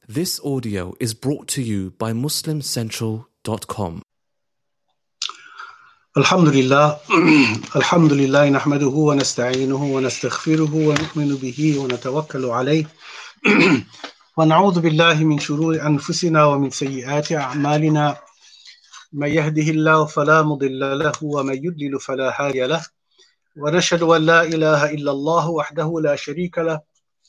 This audio is brought to you by MuslimCentral.com. Alhamdulillah, Alhamdulillah, nahmaduhu wa nasta'inuhu wa nastaghfiruhu wa nu'minu bihi wa natawakkalu alayh wa na'udhu billahi min shururi anfusina wa min sayyiati a'malina man yahdihillahu fala mudilla lahu wa man yudlil fala hadiya lahu wa nashhadu an la ilaha illa Allah wahdahu la sharika lahu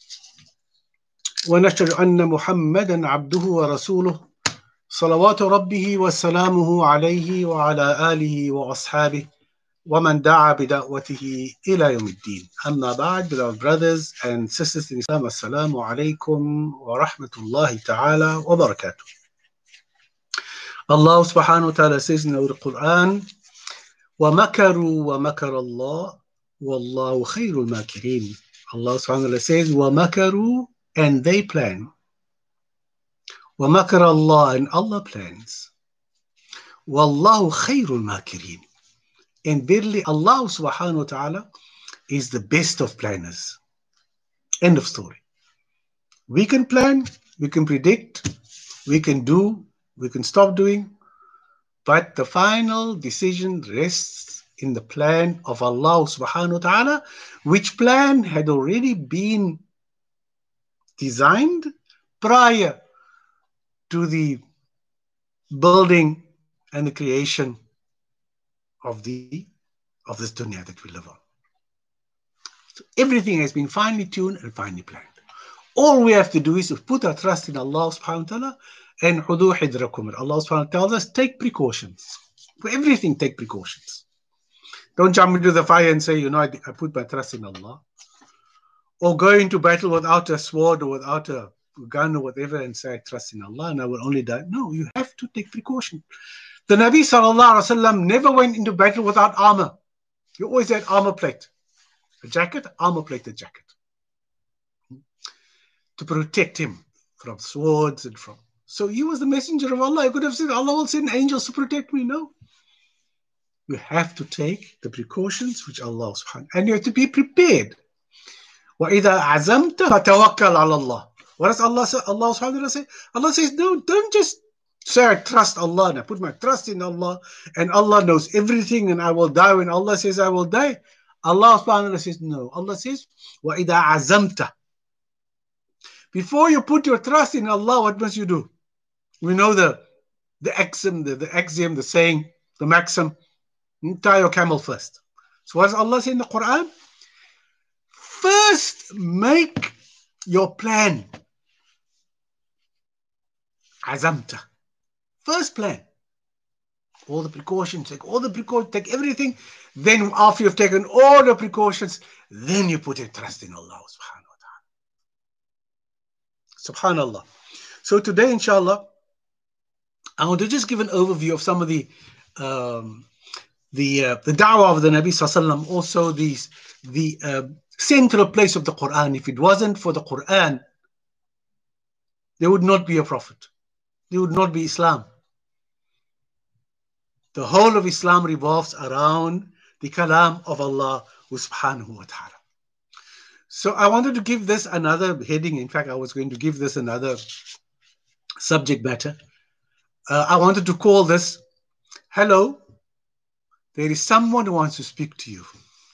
wa nashhadu anna Muhammadan abduhu wa rasuluhu صلوات ربه وسلامه عليه وعلى آله وأصحابه ومن دعا بدعوته إلى يوم الدين. أما بعد, beloved brothers and sisters in Islam, Assalamu alaikum wa rahmatullahi ta'ala wa barakatuh. Allah subhanahu wa ta'ala says in the Quran, وَمَكَرُوا وَمَكَرَ اللَّهُ وَاللَّهُ خَيْرُ الْمَاكِرِينَ. Allah subhanahu wa ta'ala says, وَمَكَرُوا, and they plan. وَمَكَرَ اللَّهُ, and Allah plans. وَاللَّهُ خَيْرُ الْمَاكِرِينَ, and verily Allah subhanahu wa ta'ala is the best of planners. End of story. We can plan, we can predict, we can do, we can stop doing, but the final decision rests in the plan of Allah subhanahu wa ta'ala, which plan had already been designed prior to the building and the creation of this dunya that we live on. So everything has been finely tuned and finely planned. All we have to do is to put our trust in Allah subhanahu wa ta'ala, and hudu hidrakum. Allah subhanahu wa ta'ala tells us, take precautions. For everything, take precautions. Don't jump into the fire and say, I put my trust in Allah. Or go into battle without a sword or without a gun or whatever and say, I trust in Allah and I will only die. No, you have to take precaution. The Nabi sallallahu alaihi wasallam never went into battle without armor. He always had armor plate. A jacket, armor plated jacket. To protect him from swords and from... So he was the messenger of Allah. He could have said, Allah will send angels to protect me. No. You have to take the precautions which Allah subhanahu, and you have to be prepared. وَإِذَا عَزَمْتَ فَتَوَكَّلْ عَلَى اللَّهِ. What does Allah say? Allah subhanahu wa ta'ala say? Allah says, no, don't just say I trust Allah and I put my trust in Allah and Allah knows everything and I will die when Allah says I will die. Allah subhanahu wa ta'ala says, no. Allah says, وَإِذَا عَزَمْتَ. Before you put your trust in Allah, what must you do? We know the axiom, the saying, the maxim, tie your camel first. So what does Allah say in the Quran? First, make your plan. Azamta. First plan. All the precautions, take everything. Then after you've taken all the precautions, then you put your trust in Allah subhanahu wa ta'ala. Subhanallah. So today, inshallah, I want to just give an overview of some of the da'wah of the Nabi sallallahu alaihi wasallam, also the central place of the Quran. If it wasn't for the Quran, there would not be a prophet. There would not be Islam. The whole of Islam revolves around the kalam of Allah subhanahu wa ta'ala. So I wanted to give this another heading. In fact, I was going to give this another subject matter. I wanted to call this, hello, there is someone who wants to speak to you.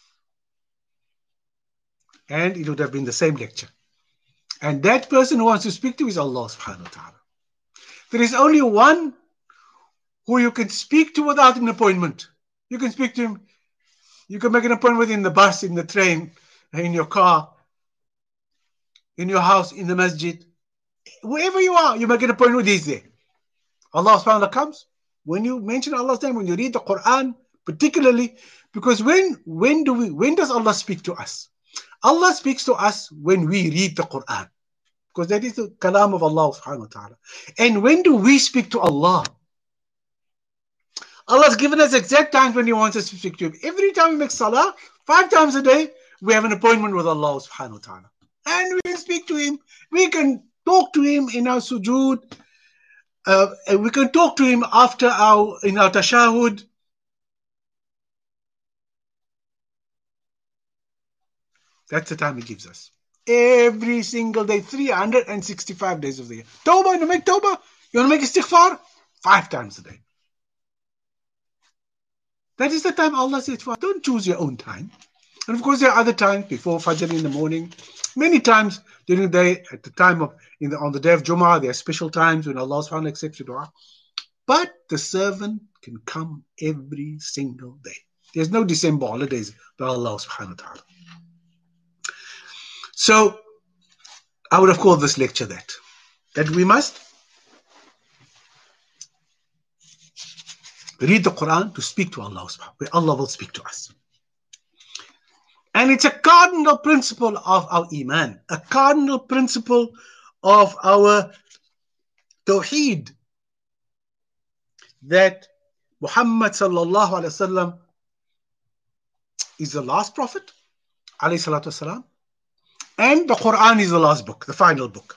And it would have been the same lecture. And that person who wants to speak to is Allah subhanahu wa ta'ala. There is only one who you can speak to without an appointment. You can speak to him. You can make an appointment in the bus, in the train, in your car, in your house, in the masjid. Wherever you are, you make an appointment with He's there. Allah subhanahu wa ta'ala comes. When you mention Allah's name, when you read the Quran, particularly, because when does Allah speak to us? Allah speaks to us when we read the Quran, because that is the kalam of Allah subhanahu wa ta'ala. And when do we speak to Allah? Allah has given us exact times when He wants us to speak to Him. Every time we make salah, 5 times a day, we have an appointment with Allah subhanahu wa ta'ala. And we can speak to Him. We can talk to Him in our sujood. And we can talk to Him in our tashahud. That's the time He gives us. Every single day, 365 days of the year. Tawbah, you want to make tawbah? You want to make istighfar? 5 times a day. That is the time Allah says, don't choose your own time. And of course, there are other times before Fajr in the morning. Many times during the day, at the time of, on the day of Jummah, there are special times when Allah subhanahu wa ta'ala accepts your dua. But the servant can come every single day. There's no December holidays by Allah subhanahu wa ta'ala. So, I would have called this lecture that we must read the Quran to speak to Allah subhanahu wa ta'ala, where Allah will speak to us. And it's a cardinal principle of our Iman, a cardinal principle of our Tawheed, that Muhammad sallallahu alaihi wasallam is the last prophet, alayhi salatu wasalam, and the Quran is the last book, the final book.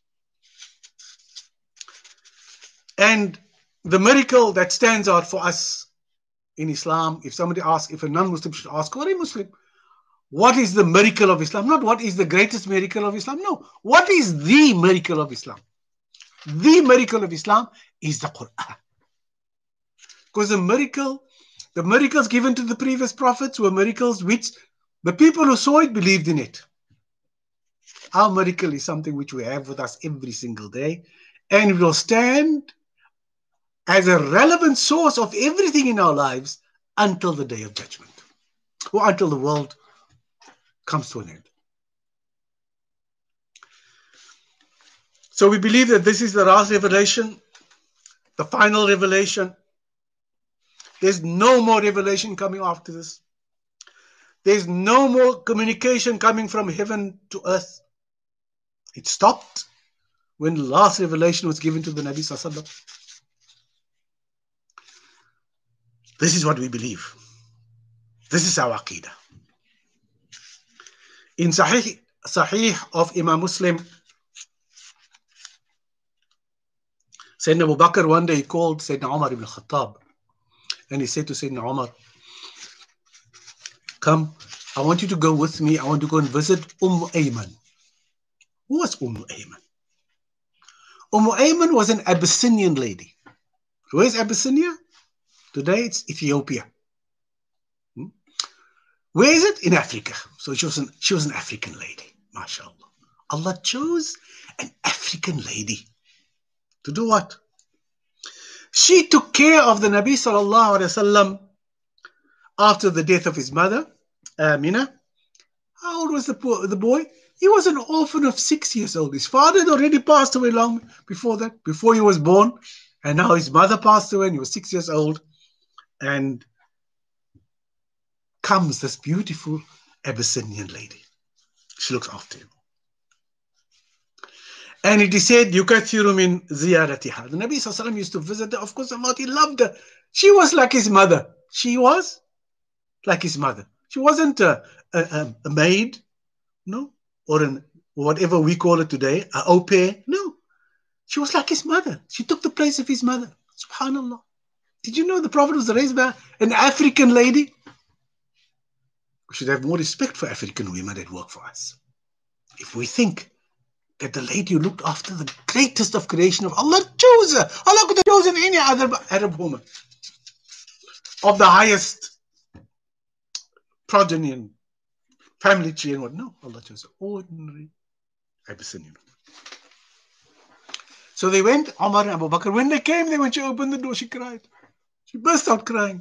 And the miracle that stands out for us in Islam, if somebody asks, if a non-Muslim should ask, or a Muslim, what is the miracle of Islam? Not what is the greatest miracle of Islam. No. What is the miracle of Islam? The miracle of Islam is the Quran. Because the miracles given to the previous prophets were miracles which the people who saw it believed in it. Our miracle is something which we have with us every single day, and it will stand as a relevant source of everything in our lives until the day of judgment, or until the world comes to an end. So we believe that this is the last revelation, the final revelation. There's no more revelation coming after this. There's no more communication coming from heaven to earth. It stopped when the last revelation was given to the Nabi Sallallahu Alaihi Wasallam. This is what we believe. This is our Aqidah. In Sahih of Imam Muslim, Sayyidina Abu Bakr one day called Sayyidina Umar ibn Khattab, and he said to Sayyidina Umar, come, I want you to go with me. I want to go and visit Ayman. Who was Ayman? Ayman was an Abyssinian lady. Where is Abyssinia? Today it's Ethiopia. Where is it? In Africa. So she was an African lady. MashaAllah. Allah chose an African lady to do what? She took care of the Nabi Sallallahu Alaihi Wasallam after the death of his mother, Amina. How old was the boy? He was an orphan of 6 years old. His father had already passed away long before that, before he was born. And now his mother passed away and he was 6 years old. And comes this beautiful Abyssinian lady. She looks after him. And it is said, يُكَثِّرُ مِنْ زِيَارَتِهَا. The Nabi Sallallahu Alaihi Wasallam used to visit her. Of course, Allah, he loved her. She was like his mother. She was like his mother. She wasn't a maid, no, or whatever we call it today, an au pair. No. She was like his mother. She took the place of his mother. Subhanallah. Did you know the Prophet was raised by an African lady? We should have more respect for African women that work for us. If we think that the lady who looked after the greatest of creation of Allah chose her. Allah could have chosen any other Arab woman of the highest progeny and family tree and what. No, Allah chose an ordinary Abyssinian woman. So they went, Umar and Abu Bakr. When they came, when she opened the door, she cried. She burst out crying.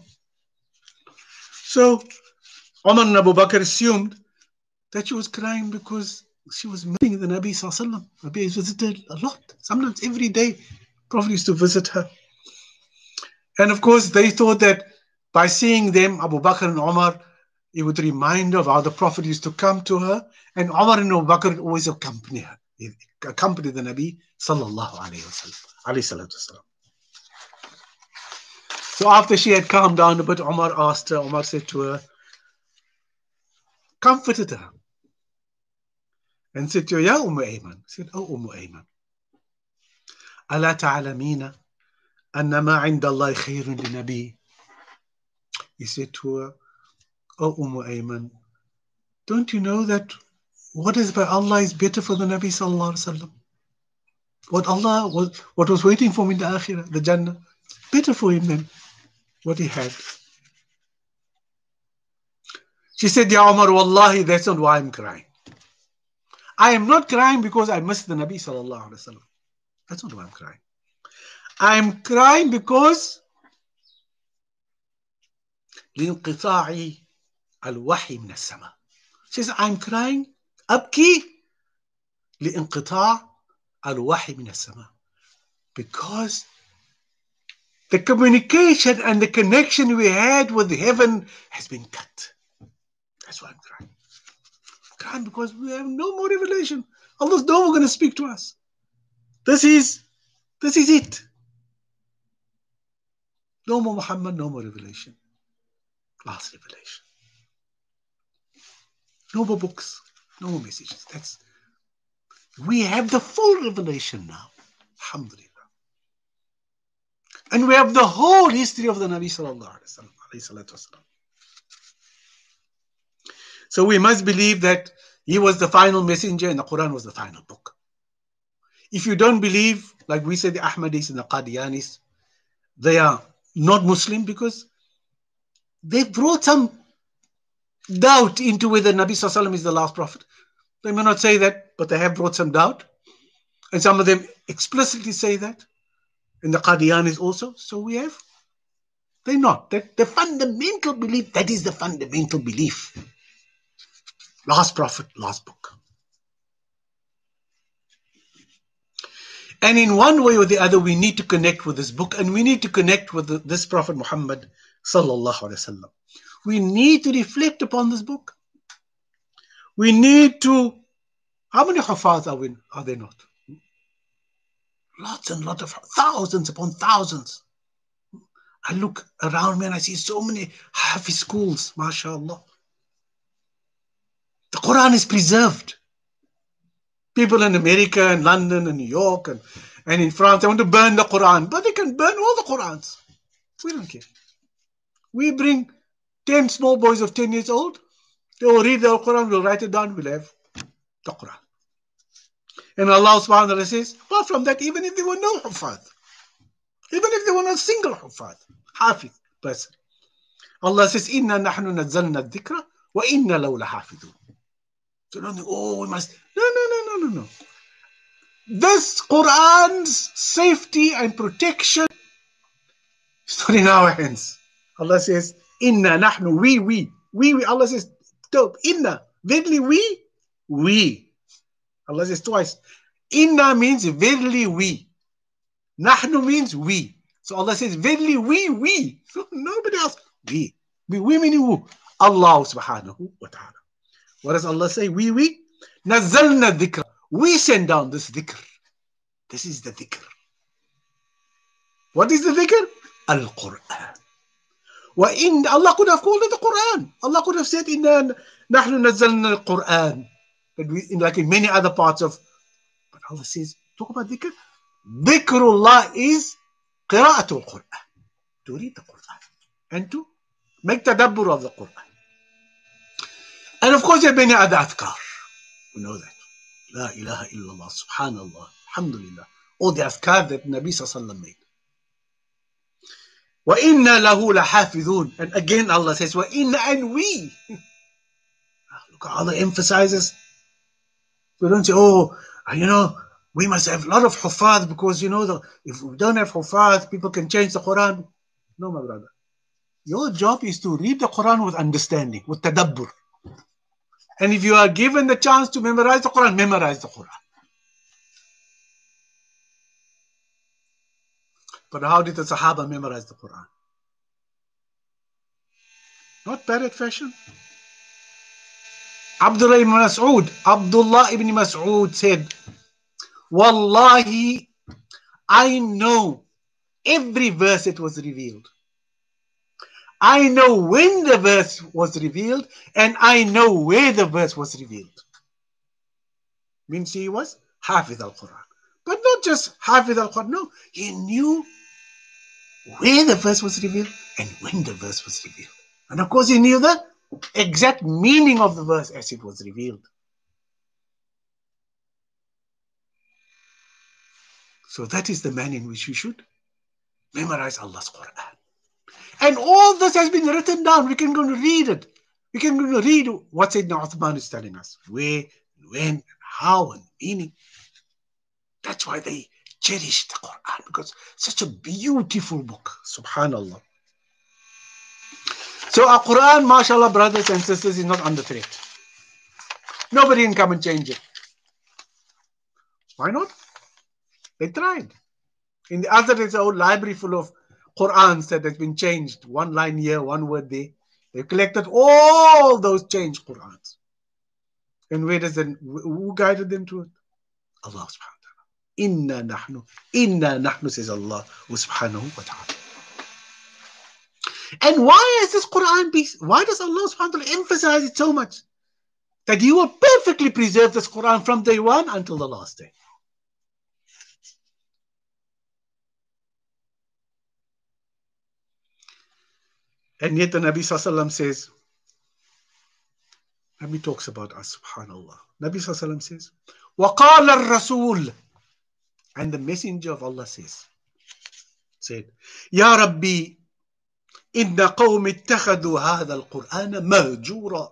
So Umar and Abu Bakr assumed that she was crying because she was meeting the Nabi Sallallahu Alaihi Wasallam. Nabi visited a lot. Sometimes every day, Prophet used to visit her. And of course, they thought that by seeing them, Abu Bakr and Umar, it would remind her of how the Prophet used to come to her. And Umar and Abu Bakr always accompany her, accompany the Nabi Sallallahu Alaihi Wasallam. So after she had calmed down a bit, Umar said to her, comforted her, and said to her, Ya Ayman, said, Oh Ayman, Ala ta'alamina anna ma inda Allahi khayrun li nabi. He said to her, Oh Ayman, don't you know that What is by Allah is better for the Nabi sallallahu alaihi wasallam. What was waiting for him in the Akhirah, the Jannah, better for him than what he had. She said, Ya Umar, wallahi, that's not why I'm crying. I am not crying because I miss the Nabi sallallahu alaihi wasallam. That's not why I'm crying. I'm crying because لانقطاع الوحي من السماء. She says, I'm crying أبكي لانقطاع الوحي من السماء, because the communication and the connection we had with heaven has been cut. That's why I'm crying. I'm crying because we have no more revelation. Allah's no more going to speak to us. This is it. No more Muhammad, no more revelation. Last revelation. No more books, no more messages. We have the full revelation now. Alhamdulillah. And we have the whole history of the Nabi sallallahu alaihi wasallam. So we must believe that he was the final messenger and the Quran was the final book. If you don't believe, like we said, the Ahmadis and the Qadianis, they are not Muslim because they brought some doubt into whether Nabi sallallahu alaihi wasallam is the last prophet. They may not say that, but they have brought some doubt. And some of them explicitly say that. And the Qadianis also. So they're not. The fundamental belief, that is the fundamental belief. Last prophet, last book. And in one way or the other, we need to connect with this book, and we need to connect with this Prophet Muhammad sallallahu alaihi wasallam. We need to reflect upon this book. We need to. How many hufaz are there not? Lots and lots of thousands upon thousands. I look around me and I see so many Hafiz schools, mashallah. The Quran is preserved. People in America and London and New York and in France, they want to burn the Quran, but they can burn all the Qurans. We don't care. We bring 10 small boys of 10 years old. They will read the Quran, we'll write it down, we'll have the Quran. And Allah subhanahu wa ta'ala says, apart from that, even if there were no Hufad, even if there were not a single Hufad, Hafiz person, Allah says, Inna nahnu nazzalna dhikra wa inna lahu lahafidun. So don't think, we must. No. This Quran's safety and protection is not in our hands. Allah says, Inna nahnu, we. Allah says, Inna, verily we. Allah says twice. Inna means verily we. Nahnu means we. So Allah says, verily we. So nobody else. We meaning who? Allah subhanahu wa ta'ala. What does Allah say? We. Nazzalna dhikra. We send down this dhikr. This is the dhikr. What is the dhikr? Al-Quran. Allah could have called it the Quran. Allah could have said, Inna nahnu nazzalna al-Quran. But like in many other parts of. But Allah says, talk about dhikr. Dhikrullah is qira'atul Quran. To read the Quran. And to make tadabbur of the Quran. And of course, there are many other adhkar. We know that. La ilaha illallah, subhanallah, alhamdulillah. All the adhkar that Nabi sallallahu alaihi wasallam made. Wa inna lahu lahafidhun. And again, Allah says, Wa inna, and we. Look how Allah emphasizes. We don't say, we must have a lot of hufaz because, if we don't have hufaz, people can change the Quran. No, my brother. Your job is to read the Quran with understanding, with tadabbur. And if you are given the chance to memorize the Quran, memorize the Quran. But how did the Sahaba memorize the Quran? Not parrot fashion. Abdullah ibn Mas'ud said, Wallahi, I know every verse that was revealed. I know when the verse was revealed, and I know where the verse was revealed. Means he was Hafiz al-Quran. But not just Hafiz al-Quran, no. He knew where the verse was revealed and when the verse was revealed. And of course he knew the exact meaning of the verse as it was revealed. So that is the manner in which we should memorize Allah's Quran. And all this has been written down. We can go and read it. We can go and read what Sayyidina Uthman is telling us. Where, when, how, and meaning. That's why they cherish the Quran, because such a beautiful book. Subhanallah. So our Quran, mashallah, brothers and sisters, is not under threat. Nobody can come and change it. Why not? They tried. In the other, there's a whole library full of Qurans that has been changed. One line here, one word there. They've collected all those changed Qurans. And where does then who guided them to it? Allah subhanahu wa ta'ala. Inna nahnu says Allah subhanahu wa ta'ala. And why is this Quran piece? Why does Allah subhanahu wa ta'ala emphasize it so much? That He will perfectly preserve this Quran from day one until the last day. And yet the Nabi Sallallahu says, Nabi talks about us, subhanallah. Nabi Sallallahu says, وَقَالَ الرَّسُولُ, and the messenger of Allah said, Ya Rabbi, inna qawmi ittakhadhu hadha al-Qur'ana mahjura.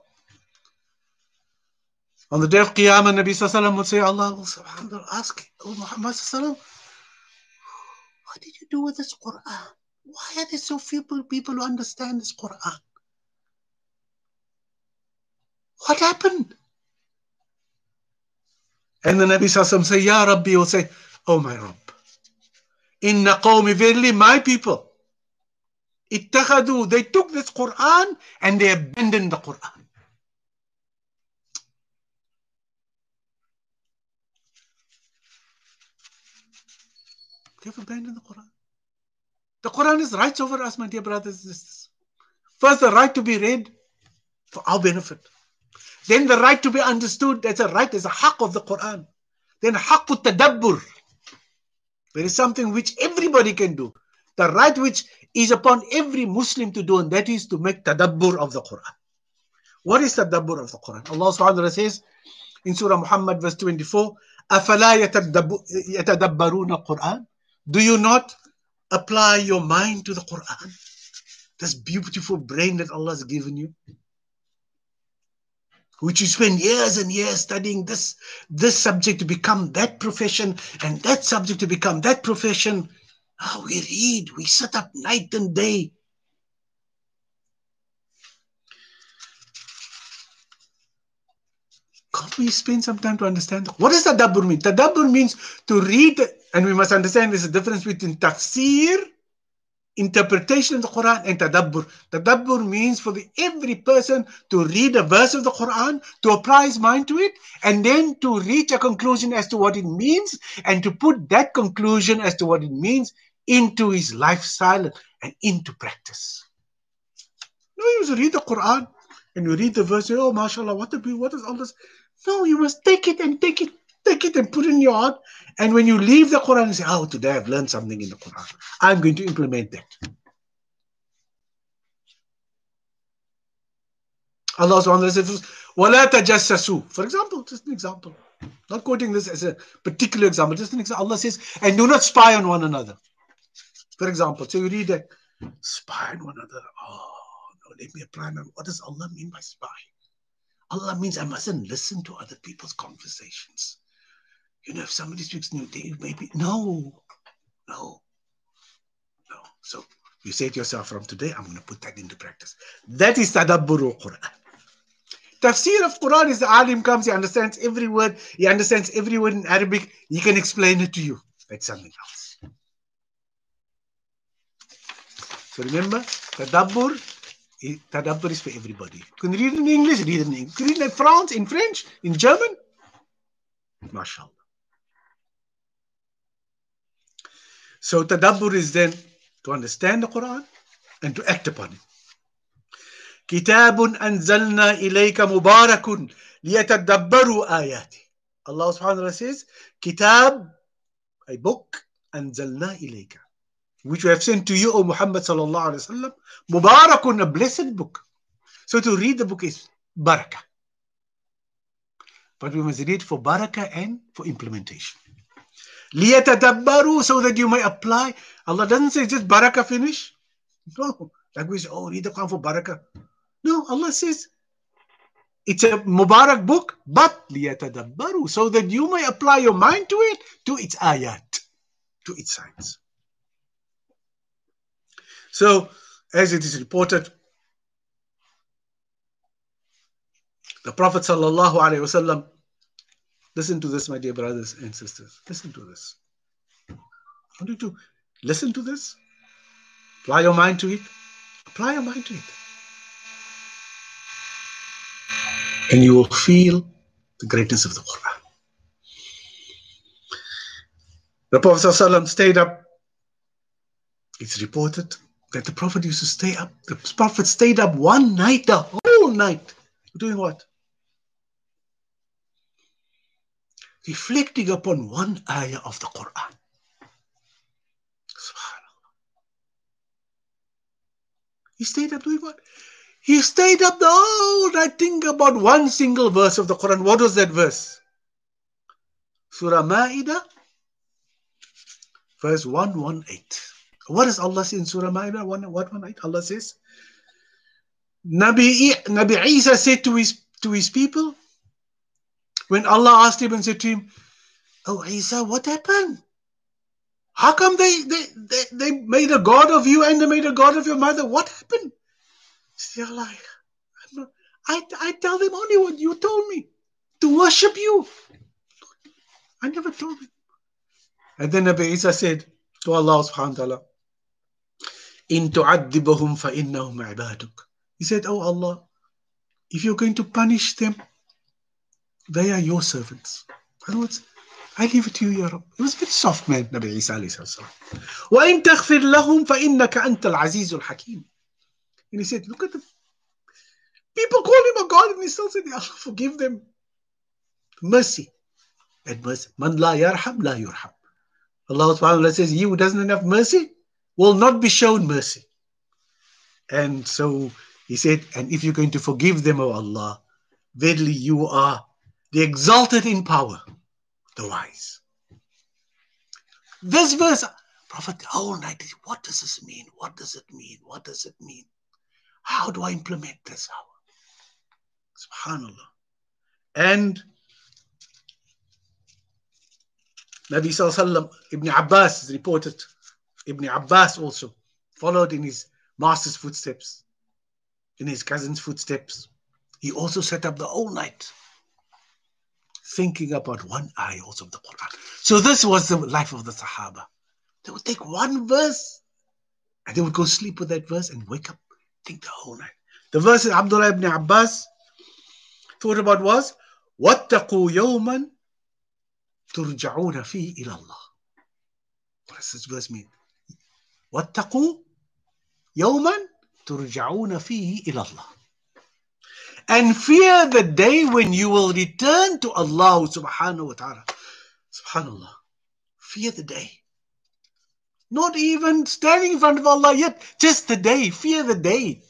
On the day of Qiyamah, Nabi Sallallahu would say, Allah will subhanallah ask, oh Muhammad Sallallahu, what did you do with this Qur'an? Why are there so few people who understand this Quran? What happened? And the Nabi Sallallahu say, Ya Rabbi, will say, oh my Rabb, inna qawmi, verily my people, ittakhadu, they took this Quran and they abandoned the Quran. They've abandoned the Quran. The Quran is rights over us, my dear brothers and sisters. First, the right to be read for our benefit. Then the right to be understood. That's a right, there's a haqq of the Quran. Then haqqut tadabbur. There is something which everybody can do. The right which is upon every Muslim to do, and that is to make tadabbur of the Quran. What is tadabbur of the Quran? Allah subhanahu wa ta'ala says in Surah Muhammad verse 24, أَفَلَا يَتَدَبَّرُونَ الْقُرْآنَ. Do you not apply your mind to the Quran? This beautiful brain that Allah has given you, which you spend years and years studying this subject to become that profession, and that subject to become that profession. Oh, we read, we sit up night and day. Can't we spend some time to understand? What does tadabbur mean? Tadabbur means to read, and we must understand there's a difference between tafsir, interpretation of the Quran, and tadabbur. Tadabbur means for every person to read a verse of the Quran, to apply his mind to it, and then to reach a conclusion as to what it means, and to put that conclusion as to what it means into his lifestyle and into practice. No, you just read the Quran and you read the verse, say, oh, mashallah, what is all this? No, you must take it and put it in your heart. And when you leave the Quran, you say, oh, today I've learned something in the Quran. I'm going to implement that. Allah subhanahu wa ta'ala says, وَلَا تَجَسَّسُوا. For example, just an example. Not quoting this as a particular example, just an example. Allah says, and do not spy on one another. For example, so you read that, spy on one another. Oh, no, let me apply. What does Allah mean by spy? Allah means I mustn't listen to other people's conversations. You know, if somebody speaks new, maybe, no. So you say to yourself, from today, I'm going to put that into practice. That is tadabbur al-Quran. Tafsir of Quran is the alim comes, he understands every word. He understands every word in Arabic. He can explain it to you. That's something else. So remember, tadabbur is for everybody. You can read it in English, read it in English. You can read it in France, in French, in German. MashaAllah. So tadabbur is then to understand the Quran and to act upon it. Kitabun anzalna ilayka mubarakun liyatadabbaru ayati. Allah subhanahu wa ta'ala says, Kitab, a book, anzalna ilayka, which we have sent to you, O Muhammad sallallahu alaihi wasallam, mubarakun, a blessed book. So to read the book is barakah. But we must read for barakah and for implementation. لِيَتَدَبَّرُوا, so that you may apply. Allah doesn't say just barakah, finish. No. Like we say, oh, read the Quran for barakah. No, Allah says it's a Mubarak book, but لِيَتَدَبَّرُوا, so that you may apply your mind to it, to its ayat, to its signs. So, as it is reported, the Prophet sallallahu alaihi wasallam, listen to this, my dear brothers and sisters. Listen to this. I want you to listen to this. Apply your mind to it. Apply your mind to it. And you will feel the greatness of the Quran. The Prophet ﷺ stayed up. It's reported that the Prophet used to stay up. The Prophet stayed up one night, the whole night. Doing what? Reflecting upon one ayah of the Quran. Subhanallah. He stayed up doing what? He stayed up the whole night thinking about one single verse of the Quran. What was that verse? Surah Ma'idah, verse 118. What does Allah say in Surah Ma'idah 118? Allah says, Nabi Isa said to his people, when Allah asked him and said to him, oh Isa, what happened? How come they made a god of you and they made a god of your mother? What happened? They're like, I tell them only what you told me, to worship you. I never told them. And then Nabi Isa said to Allah subhanahu wa ta'ala, In tu'addibahum fa innahum ibaduk. He said, oh Allah, if you're going to punish them, they are your servants. In other words, I leave it to you, Ya Rabb. He was a very soft man, Nabi Isa alayhi salam. وَإِن تَغْفِرْ لَهُمْ فَإِنَّكَ أَنْتَ الْعَزِيزُ الْحَكِيمُ. And he said, look at the people call him a God, and he still said, Allah, forgive them. Mercy. And mercy. Man la yarham, la yurham. Allah subhanahu wa ta'ala says, he who doesn't have mercy will not be shown mercy. And so he said, and if you're going to forgive them, O Allah, verily you are the exalted in power, the wise. This verse, Prophet, the whole night, what does this mean? What does it mean? What does it mean? How do I implement this? How? Subhanallah. And Nabi Sallallahu Ibn Abbas is reported. Ibn Abbas also followed in his master's footsteps, in his cousin's footsteps. He also sat up the whole night thinking about one ayah also of the Quran. So this was the life of the Sahaba. They would take one verse and they would go sleep with that verse and wake up, think the whole night. The verse that Abdullah ibn Abbas thought about was, وَاتَّقُوا يَوْمًا تُرْجَعُونَ فِيهِ إِلَى اللَّهِ. What does this verse mean? وَاتَّقُوا يَوْمًا تُرْجَعُونَ فِيهِ إِلَى اللَّهِ. And fear the day when you will return to Allah subhanahu wa ta'ala. Subhanallah. Fear the day. Not even standing in front of Allah yet. Just the day. Fear the day.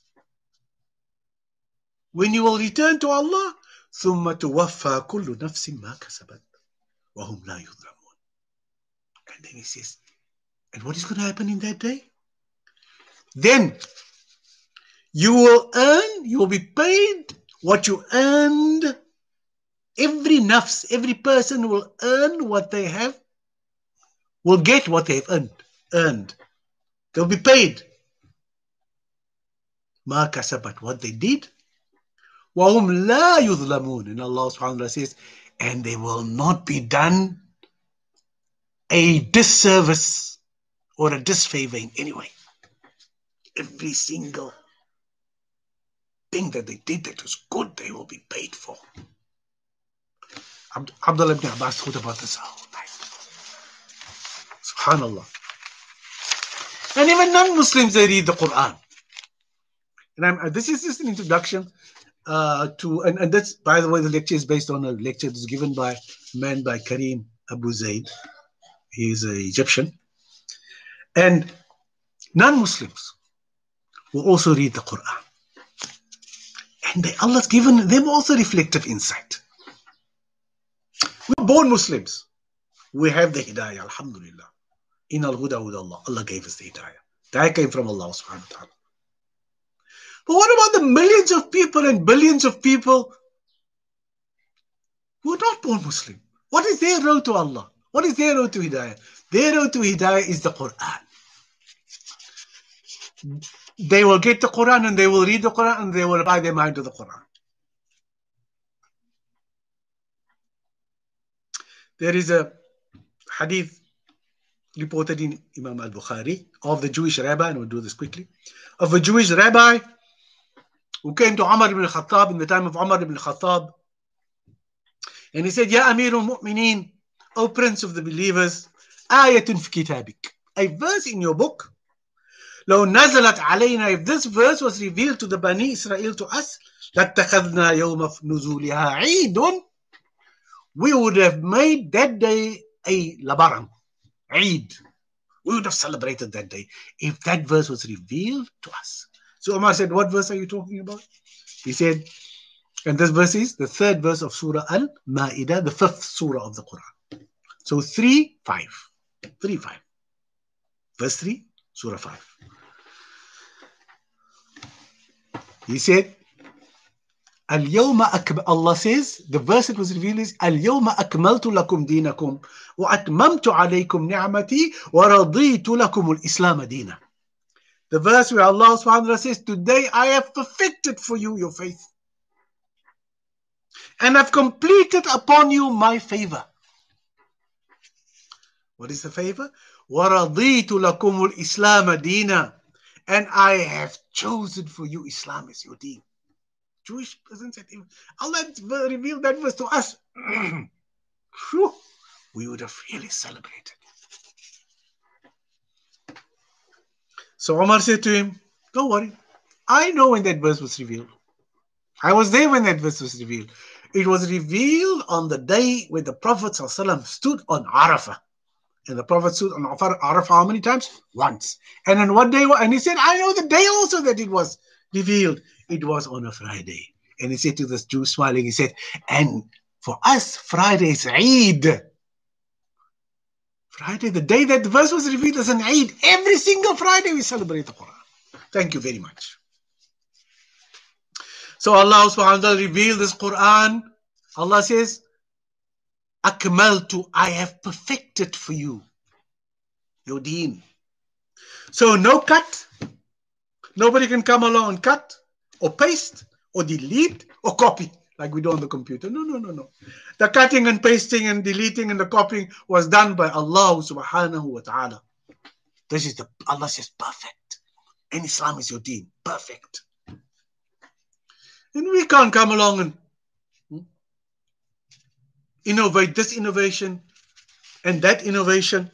When you will return to Allah, ثُمَّ تُوَفَّى كُلُّ نَفْسٍ مَا كَسَبَتْ وَهُمْ لَا يُظْلَمُونَ. And then he says, and what is going to happen in that day? Then you will earn, you will be paid what you earned. Every nafs, every person will earn what they have, will get what they've earned. They'll be paid. Ma kasabat, what they did. وَهُمْ لَا يُظْلَمُونَ. And Allah subhanahu wa ta'ala says, and they will not be done a disservice or a disfavor in any way. Every single thing that they did that was good, they will be paid for. Abdullah ibn Abbas thought about this whole night. Subhanallah. And even non-Muslims, they read the Quran. And this is just an introduction and that's, by the way, the lecture is based on a lecture that's given by a man by Karim Abu Zaid. He is an Egyptian. And non-Muslims will also read the Quran. And Allah's given them also reflective insight. We're born Muslims. We have the hidayah, alhamdulillah. In al-huda huda Allah. Allah gave us the hidayah. That came from Allah subhanahu wa ta'ala. But what about the millions of people and billions of people who are not born Muslim? What is their road to Allah? What is their road to hidayah? Their road to hidayah is the Quran. They will get the Quran and they will read the Quran and they will apply their mind to the Quran. There is a hadith reported in Imam al-Bukhari of the Jewish rabbi, and we'll do this quickly, of a Jewish rabbi who came to Umar ibn al-Khattab in the time of Umar ibn al-Khattab, and he said, Ya Amir al-Mu'mineen, O Prince of the Believers, ayatun fi kitabik, a verse in your book, لو نزلت علينا, if this verse was revealed to the Bani Israel, to us, لاتخذنا يوم نزولها عيد, we would have made that day a labaran, Eid. We would have celebrated that day if that verse was revealed to us. So Umar said, what verse are you talking about? He said, and this verse is the third verse of Surah Al-Ma'idah, the fifth surah of the Quran. So 3:5. Verse 3, Surah 5. He said, Allah says, the verse that was revealed is, اليوم أكملت لكم دينكم وأتممت عليكم نعمتي ورضيت لكم الإسلام دينا. The verse where Allah subhanahu wa ta'ala says, today I have perfected for you your faith and I've completed upon you my favor. What is the favor? وَرَضِيتُ لَكُمُ الْإِسْلَامَ دِينًا, and I have chosen for you Islam as your deen. Jewish person said, Allah revealed that verse to us. We would have really celebrated. So Umar said to him, don't worry. I know when that verse was revealed. I was there when that verse was revealed. It was revealed on the day when the Prophet ﷺ stood on Arafah. And the Prophet stood on Arafah how many times? Once. And on what day? And he said, I know the day also that it was revealed. It was on a Friday. And he said to this Jew smiling, he said, and for us, Friday is Eid. Friday, the day that the verse was revealed, is an Eid. Every single Friday we celebrate the Quran. Thank you very much. So Allah subhanahu wa ta'ala revealed this Quran. Allah says, Akmaltu, I have perfected for you your deen. So no cut. Nobody can come along and cut or paste or delete or copy like we do on the computer. No. The cutting and pasting and deleting and the copying was done by Allah subhanahu wa ta'ala. This is Allah says perfect. And Islam is your deen. Perfect. And we can't come along and innovate this innovation and that innovation.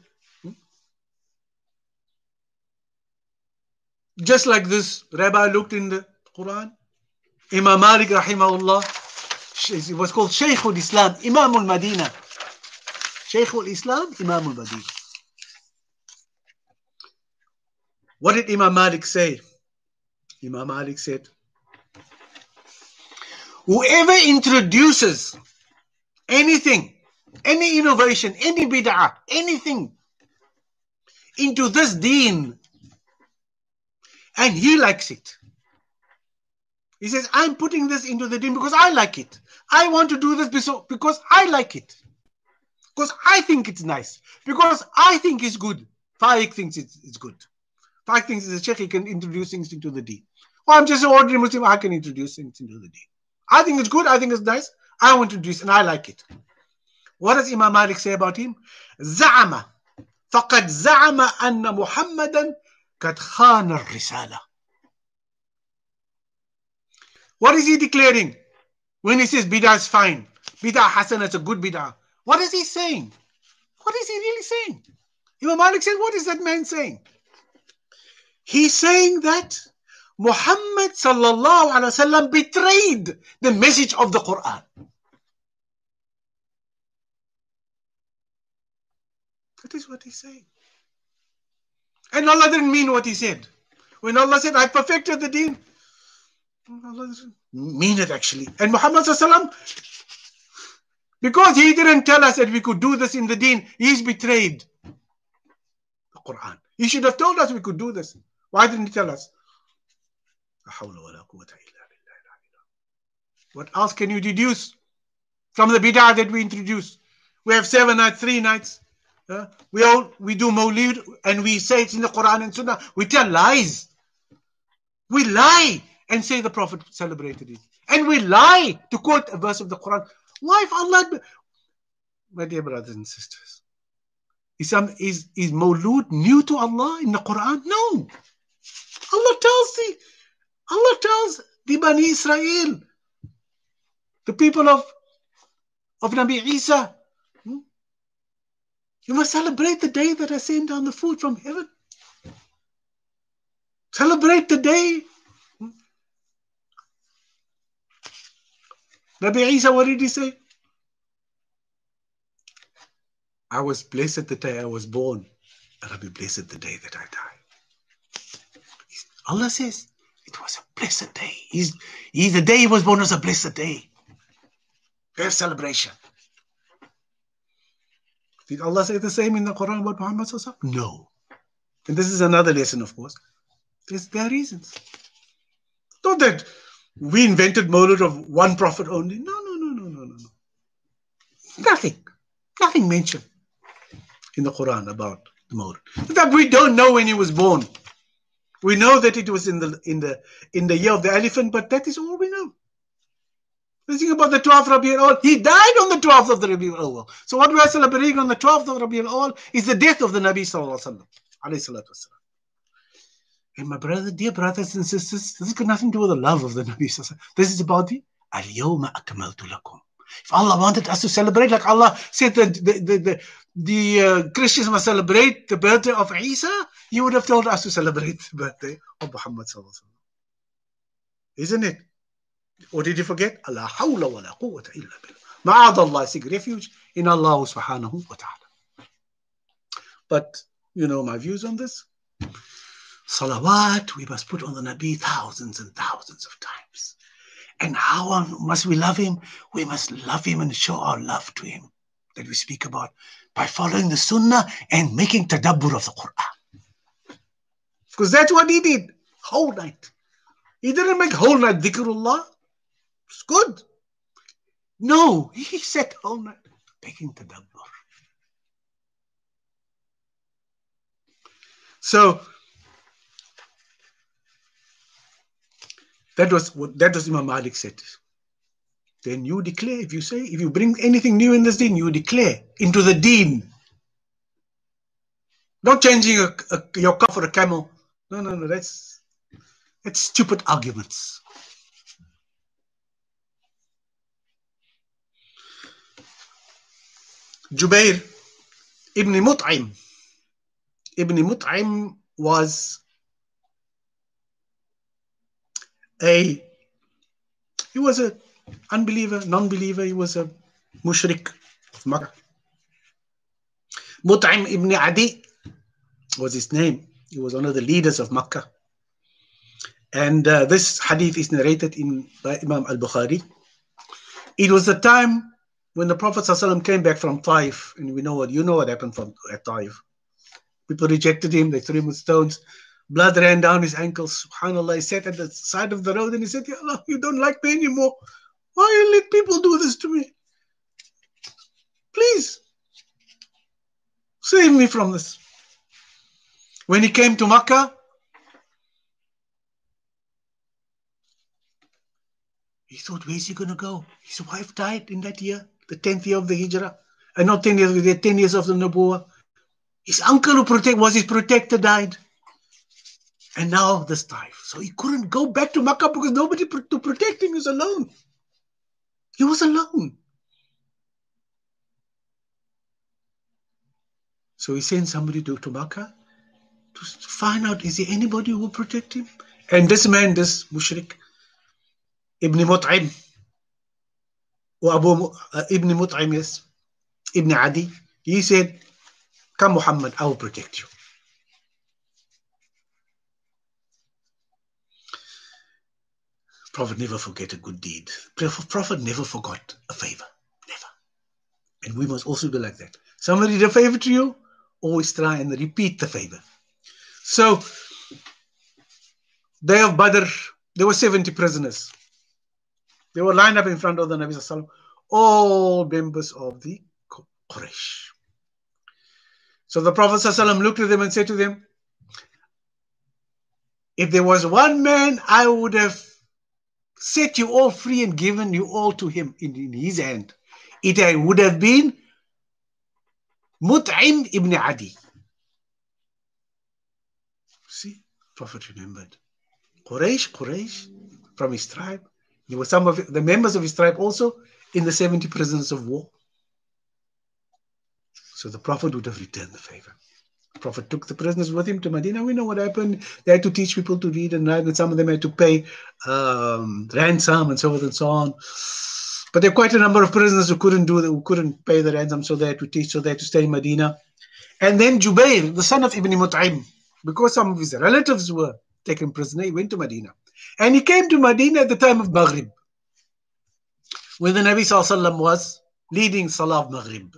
Just like this rabbi looked in the Quran, Imam Malik rahimahullah, it was called Shaykh al-Islam, Imam al-Madina. Shaykh al-Islam, Imam al-Madina. What did Imam Malik say? Imam Malik said, whoever introduces anything, any innovation, any bid'ah, anything into this deen, and he likes it. He says, I'm putting this into the deen because I like it. I want to do this because I like it. Because I think it's nice. Because I think it's good. Faik thinks it's good. Faik thinks it's a sheikh, he can introduce things into the deen. Or I'm just an ordinary Muslim, I can introduce things into the deen. I think it's good, I think it's nice. I want to introduce and I like it. What does Imam Malik say about him? زعم فقد زعم أن محمدا قد خان الرسالة. What is he declaring when he says bid'ah is fine? Bid'ah hasana, it's a good bid'ah. What is he saying? What is he really saying? Imam Malik said, what is that man saying? He's saying that Muhammad sallallahu alaihi wasallam betrayed the message of the Quran. That is what he's saying. And Allah didn't mean what he said. When Allah said, I perfected the deen, Allah doesn't mean it actually. And Muhammad sallallahu alaihi wasallam Because he didn't tell us that we could do this in the deen, he's betrayed the Quran. He should have told us we could do this. Why didn't he tell us? What else can you deduce from the bid'ah that we introduced? We have 7 nights, 3 nights. We do Mawlid and we say it's in the Quran and Sunnah. We tell lies. We lie and say the Prophet celebrated it. And we lie to quote a verse of the Quran. Why, if Allah... My dear brothers and sisters, is Mawlud new to Allah in the Quran? No. Allah tells the Bani Israel, the people of Nabi Isa, you must celebrate the day that I sent down the food from heaven. Celebrate the day. Nabi Isa, what did he say? I was blessed the day I was born, and I'll be blessed the day that I die. Allah says it was a blessed day. The day he was born was a blessed day. Their celebration. Did Allah say the same in the Quran about Muhammad Sallallahu Alaihi Wasallam? No. And this is another lesson, of course. There are reasons. Not that we invented Mawlid of one prophet only. No. Nothing mentioned in the Quran about the Mawlid. In fact, we don't know when he was born. We know that it was in the year of the elephant, but that is all we know. The thing about the 12th Rabi al-Awwal, he died on the 12th of the Rabi al-Awwal. So what we are celebrating on the 12th of Rabi al-Awwal is the death of the Nabi Sallallahu Alaihi Wasallam. And my dear brothers and sisters, this has got nothing to do with the love of the Nabi Sallallahu Alaihi Wasallam. This is about the Al-Yawma Akmaltu Lakum. If Allah wanted us to celebrate, like Allah said that the Christians must celebrate the birthday of Isa, He would have told us to celebrate the birthday of Muhammad Sallallahu Alaihi Wasallam. Isn't it? Or did you forget? La hawla wa la quwwata illa billah. Ma'adallah, seek refuge in Allah subhanahu wa ta'ala. But you know my views on this. Salawat, we must put on the Nabi thousands and thousands of times. And how must we love him? We must love him and show our love to him that we speak about by following the Sunnah and making tadabbur of the Quran. Because that's what he did. Whole night. He didn't make whole night dhikrullah. It's good. No, he said whole night making tadabbur. So that was Imam Malik said. Then you declare, if you bring anything new in this deen, you declare into the deen. Not changing your cup for a camel. No, that's stupid arguments. Jubair ibn Mut'im. Ibn Mut'im was an unbeliever, non-believer. He was a mushrik of Makkah. Mut'im ibn Adi was his name. He was one of the leaders of Makkah. And this hadith is narrated by Imam al-Bukhari. It was the time when the Prophet ﷺ came back from Taif, and you know what happened at Taif. People rejected him, they threw him with stones. Blood ran down his ankles. SubhanAllah, he sat at the side of the road and he said, Ya Allah, you don't like me anymore. Why you let people do this to me? Please, save me from this. When he came to Makkah, he thought, where's he going to go? His wife died in that year, the 10th year of the Hijrah. And not 10 years, the 10 years of the Nubuwah. His uncle who was his protector died. And now this Taif. So he couldn't go back to Makkah because nobody to protect him. He was alone. He was alone. So he sent somebody to Makkah to find out, is there anybody who will protect him? And this man, this mushrik, Ibn Mut'im, or Ibn Mut'im, yes, Ibn Adi, he said, come Muhammad, I will protect you. Prophet never forget a good deed. Prophet never forgot a favor. Never. And we must also be like that. Somebody did a favor to you, always try and repeat the favor. So, day of Badr, there were 70 prisoners. They were lined up in front of the Nabi Sallallahu Alaihi Wasallam, all members of the Quraysh. So the Prophet Sallallahu Alaihi Wasallam looked at them and said to them, if there was one man, I would have set you all free and given you all to him in his hand. It would have been Mut'im ibn Adi. See, Prophet remembered. Quraysh, from his tribe. There were some of the members of his tribe also in the 70 prisoners of war. So the Prophet would have returned the favor. The Prophet took the prisoners with him to Medina. We know what happened. They had to teach people to read and write, and some of them had to pay ransom and so forth and so on. But there were quite a number of prisoners who couldn't pay the ransom, so they had to teach, so they had to stay in Medina. And then Jubair, the son of Ibn Mut'im, because some of his relatives were taken prisoner, he went to Medina. And he came to Medina at the time of Maghrib, when the Nabi Sallallahu Alaihi Wasallam was leading Salah of Maghrib.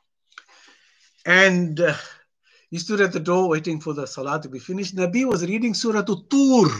And he stood at the door waiting for the Salah to be finished. Nabi was reading Surah Tur,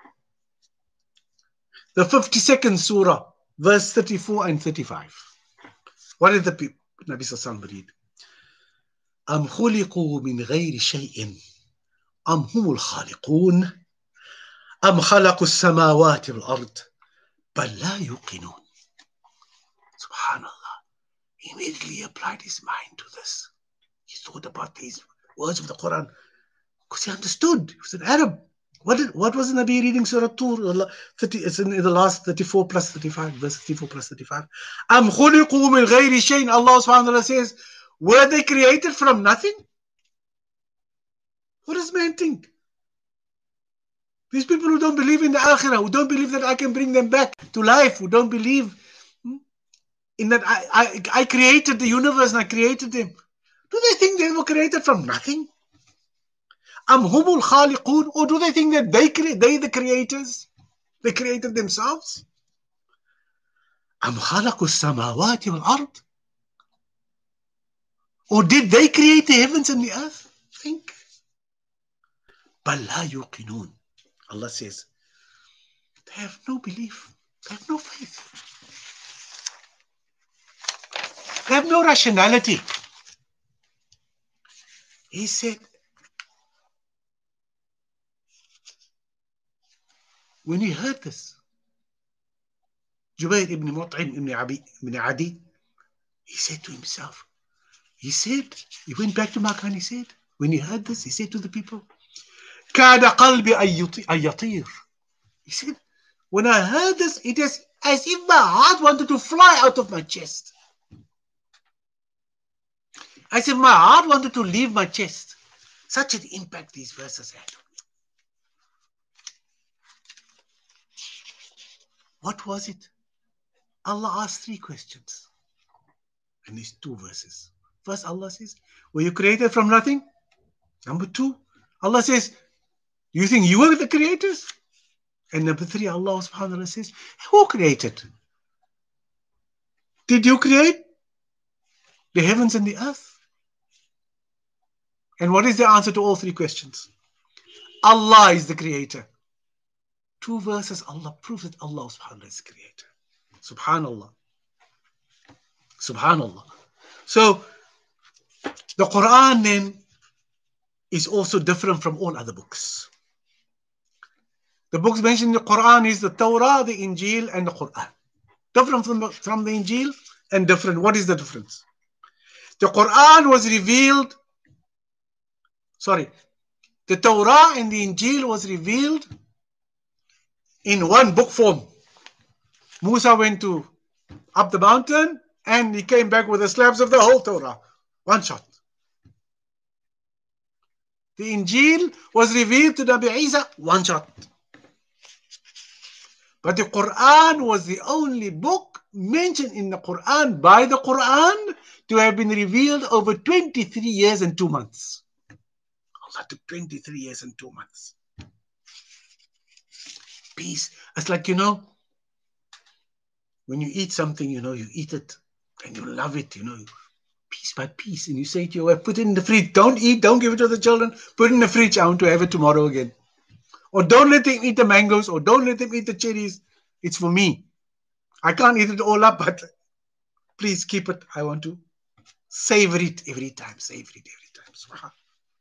the 52nd Surah, verse 34 and 35. What did the Nabi Sallallahu Alaihi Wasallam read? أَمْ خُلِقُوا مِنْ غَيْرِ شَيْءٍ أَمْ هُمُ الْخَالِقُونَ أَمْ خَلَقُوا السَّمَاوَاتِ وَالْأَرْضِ بَلْ لَا يُوقِنُونَ. Subhanallah. He immediately applied his mind to this. He thought about these words of the Quran because he understood. He was an Arab. What was the Nabi reading Surah Tur? It's in the last 34 plus 35, verse 34 plus 35. أَمْ خُلِقُوا مِنْ غَيْرِ شَيْءٍ. Allah subhanahu wa ta'ala says, were they created from nothing? What does man think? These people who don't believe in the Akhirah, who don't believe that I can bring them back to life, who don't believe in that I created the universe and I created them. Do they think they were created from nothing? Am humul khaliqun? Or do they think that they the creators? They created themselves? Am khalaqu samawati wal ard? Or did they create the heavens and the earth? Think. Bal la yuqinun. Allah says, they have no belief. They have no faith. They have no rationality. He said, when he heard this, Jubair ibn Mut'im ibn Adi, he said to himself, he went back to Makkah and he said, when he heard this, he said to the people, كَادَ قَلْبِ أَيَّطِيرُ. He said, when I heard this, it is as if my heart wanted to fly out of my chest. As if my heart wanted to leave my chest. Such an impact these verses had. What was it? Allah asked 3 questions in these 2 verses. First, Allah says, were you created from nothing? Number 2, Allah says, you think you were the creators? And number 3, Allah subhanahu wa ta'ala says, who created? Did you create the heavens and the earth? And what is the answer to all 3 questions? Allah is the creator. 2 verses, Allah proves that Allah subhanahu wa ta'ala is the creator. Subhanallah. Subhanallah. So, the Quran then is also different from all other books. The books mentioned in the Quran is the Torah, the Injil, and the Quran. Different from the Injil and different. What is the difference? The Quran was revealed, the Torah and the Injil was revealed in one book form. Musa went up the mountain and he came back with the slabs of the whole Torah. One shot. The Injil was revealed to Nabi Isa, one shot. But the Quran was the only book mentioned in the Quran by the Quran to have been revealed over 23 years and 2 months. Allah took 23 years and 2 months. Peace. It's like, when you eat something, you eat it and you love it, piece by piece, and you say to your wife, put it in the fridge. Don't eat, don't give it to the children. Put it in the fridge. I want to have it tomorrow again. Or don't let them eat the mangoes, or don't let them eat the cherries. It's for me. I can't eat it all up, but please keep it. I want to savor it every time. Savor it every time.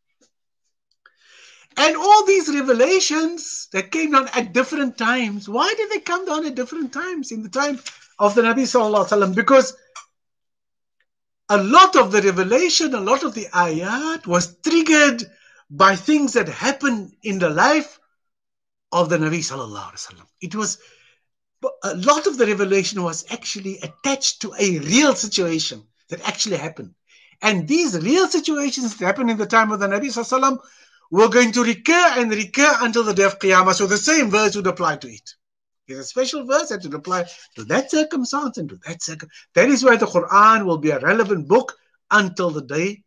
And all these revelations that came down at different times, why did they come down at different times in the time of the Nabi Sallallahu Alaihi Wasallam? Because a lot of the revelation, a lot of the ayat was triggered by things that happened in the life of the Nabi Sallallahu Alaihi Wasallam. It was, a lot of the revelation was actually attached to a real situation that actually happened. And these real situations that happened in the time of the Nabi Sallallahu Alaihi Wasallam were going to recur and recur until the day of Qiyamah. So the same verse would apply to it. There's a special verse that would apply to that circumstance and to that circumstance. That is why the Quran will be a relevant book until the day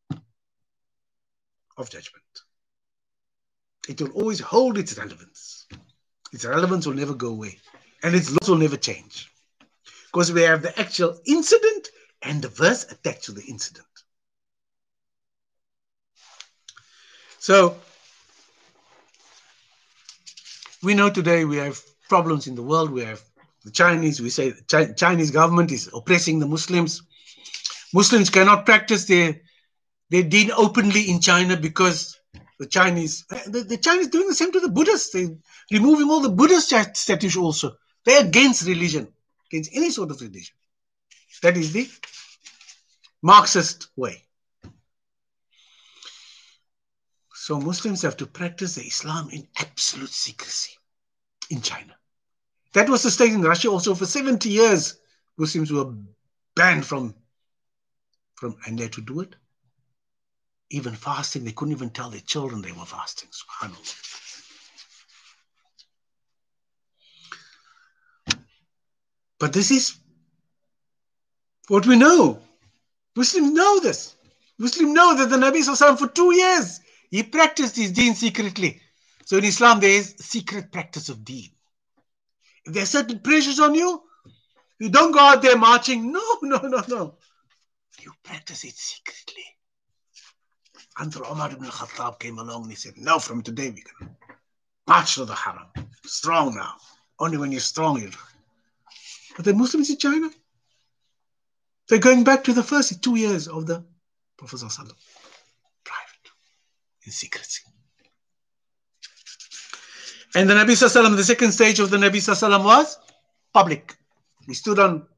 of judgment. It will always hold its relevance. Its relevance will never go away. And its laws will never change. Because we have the actual incident and the verse attached to the incident. So, we know today we have problems in the world. We have the Chinese, we say the Chinese government is oppressing the Muslims. Muslims cannot practice their deen openly in China because the Chinese doing the same to the Buddhists. They're removing all the Buddhist statues also. They're against religion, against any sort of religion. That is the Marxist way. So Muslims have to practice the Islam in absolute secrecy in China. That was the state in Russia also. For 70 years, Muslims were banned from and they had to do it. Even fasting, they couldn't even tell their children they were fasting. SubhanAllah. But this is what we know. Muslims know this. Muslims know that the Nabi Sallallahu Alaihi Wasallam for 2 years, he practiced his deen secretly. So in Islam, there is secret practice of deen. If there are certain pressures on you, you don't go out there marching. No. You practice it secretly. Until Umar ibn Khattab came along and he said, no, from today we can march to the Haram. Strong now. Only when you're strong, you're... But the Muslims in China, they're going back to the first 2 years of the Prophet Sallallahu Alaihi Wasallam. Private. In secrecy. And the Nabi Sallallahu Alaihi Wasallam, the second stage of the Nabi Sallallahu Alaihi Wasallam was public. He stood on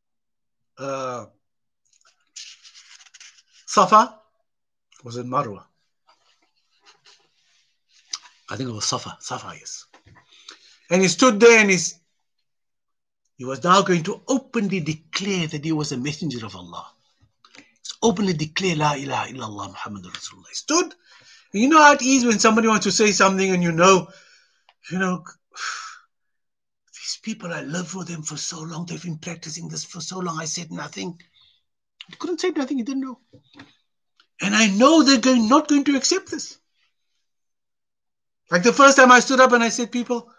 Safa. Was it Marwa? I think it was Safa, yes. And he stood there and he was now going to openly declare that he was a messenger of Allah. He's openly declare La ilaha illallah Muhammadur Rasulullah. He stood. You know how it is when somebody wants to say something and you know, these people, I lived with them for so long, they've been practicing this for so long, I said nothing. He couldn't say nothing, he didn't know. And I know they're not going to accept this. Like the first time I stood up and I said, people,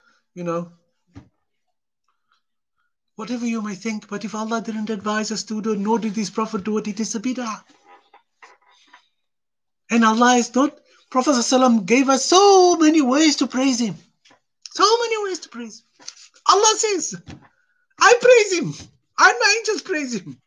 whatever you may think, but if Allah didn't advise us to do it, nor did His Prophet do it, it is a bid'ah. And Allah is not, Prophet ﷺ gave us so many ways to praise Him. So many ways to praise Him. Allah says, I praise Him. And my angels praise Him.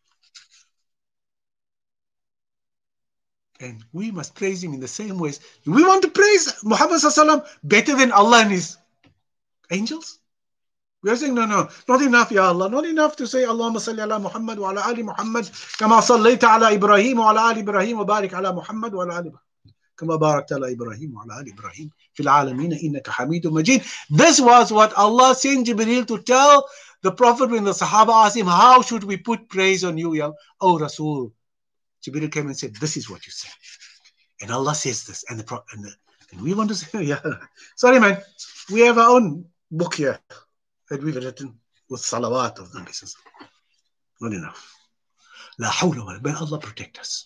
And we must praise Him in the same ways. We want to praise Muhammad ﷺ better than Allah and His angels? We are saying, no, not enough, Ya Allah. Not enough to say, Allahumma salli ala Muhammad wa ala ali Muhammad, kama sallayta ala Ibrahim wa ala ali Ibrahim wa barik ala Muhammad wa ala ali kama barakta ala Ibrahim wa ala ali Ibrahim fil alameen innaka Hamidum Majid. This was what Allah sent Jibreel to tell the Prophet when the Sahaba asked him, how should we put praise on you, Ya Rasul? Jibreel came and said, this is what you say. And Allah says this. And we want to say, yeah. Sorry, man. We have our own book here that we've written with salawat of the Nabi. Not enough. La hawla wa la. May Allah protect us.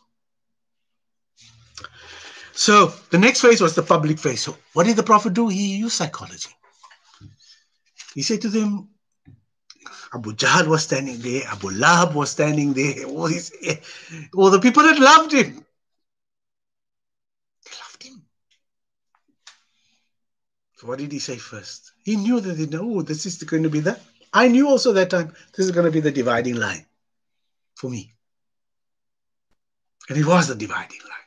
So the next phase was the public phase. So what did the Prophet do? He used psychology. He said to them, Abu Jahl was standing there. Abu Lahab was standing there. All the people that loved him. They loved him. So what did he say first? He knew that this is going to be that. I knew also that time this is going to be the dividing line for me. And it was the dividing line.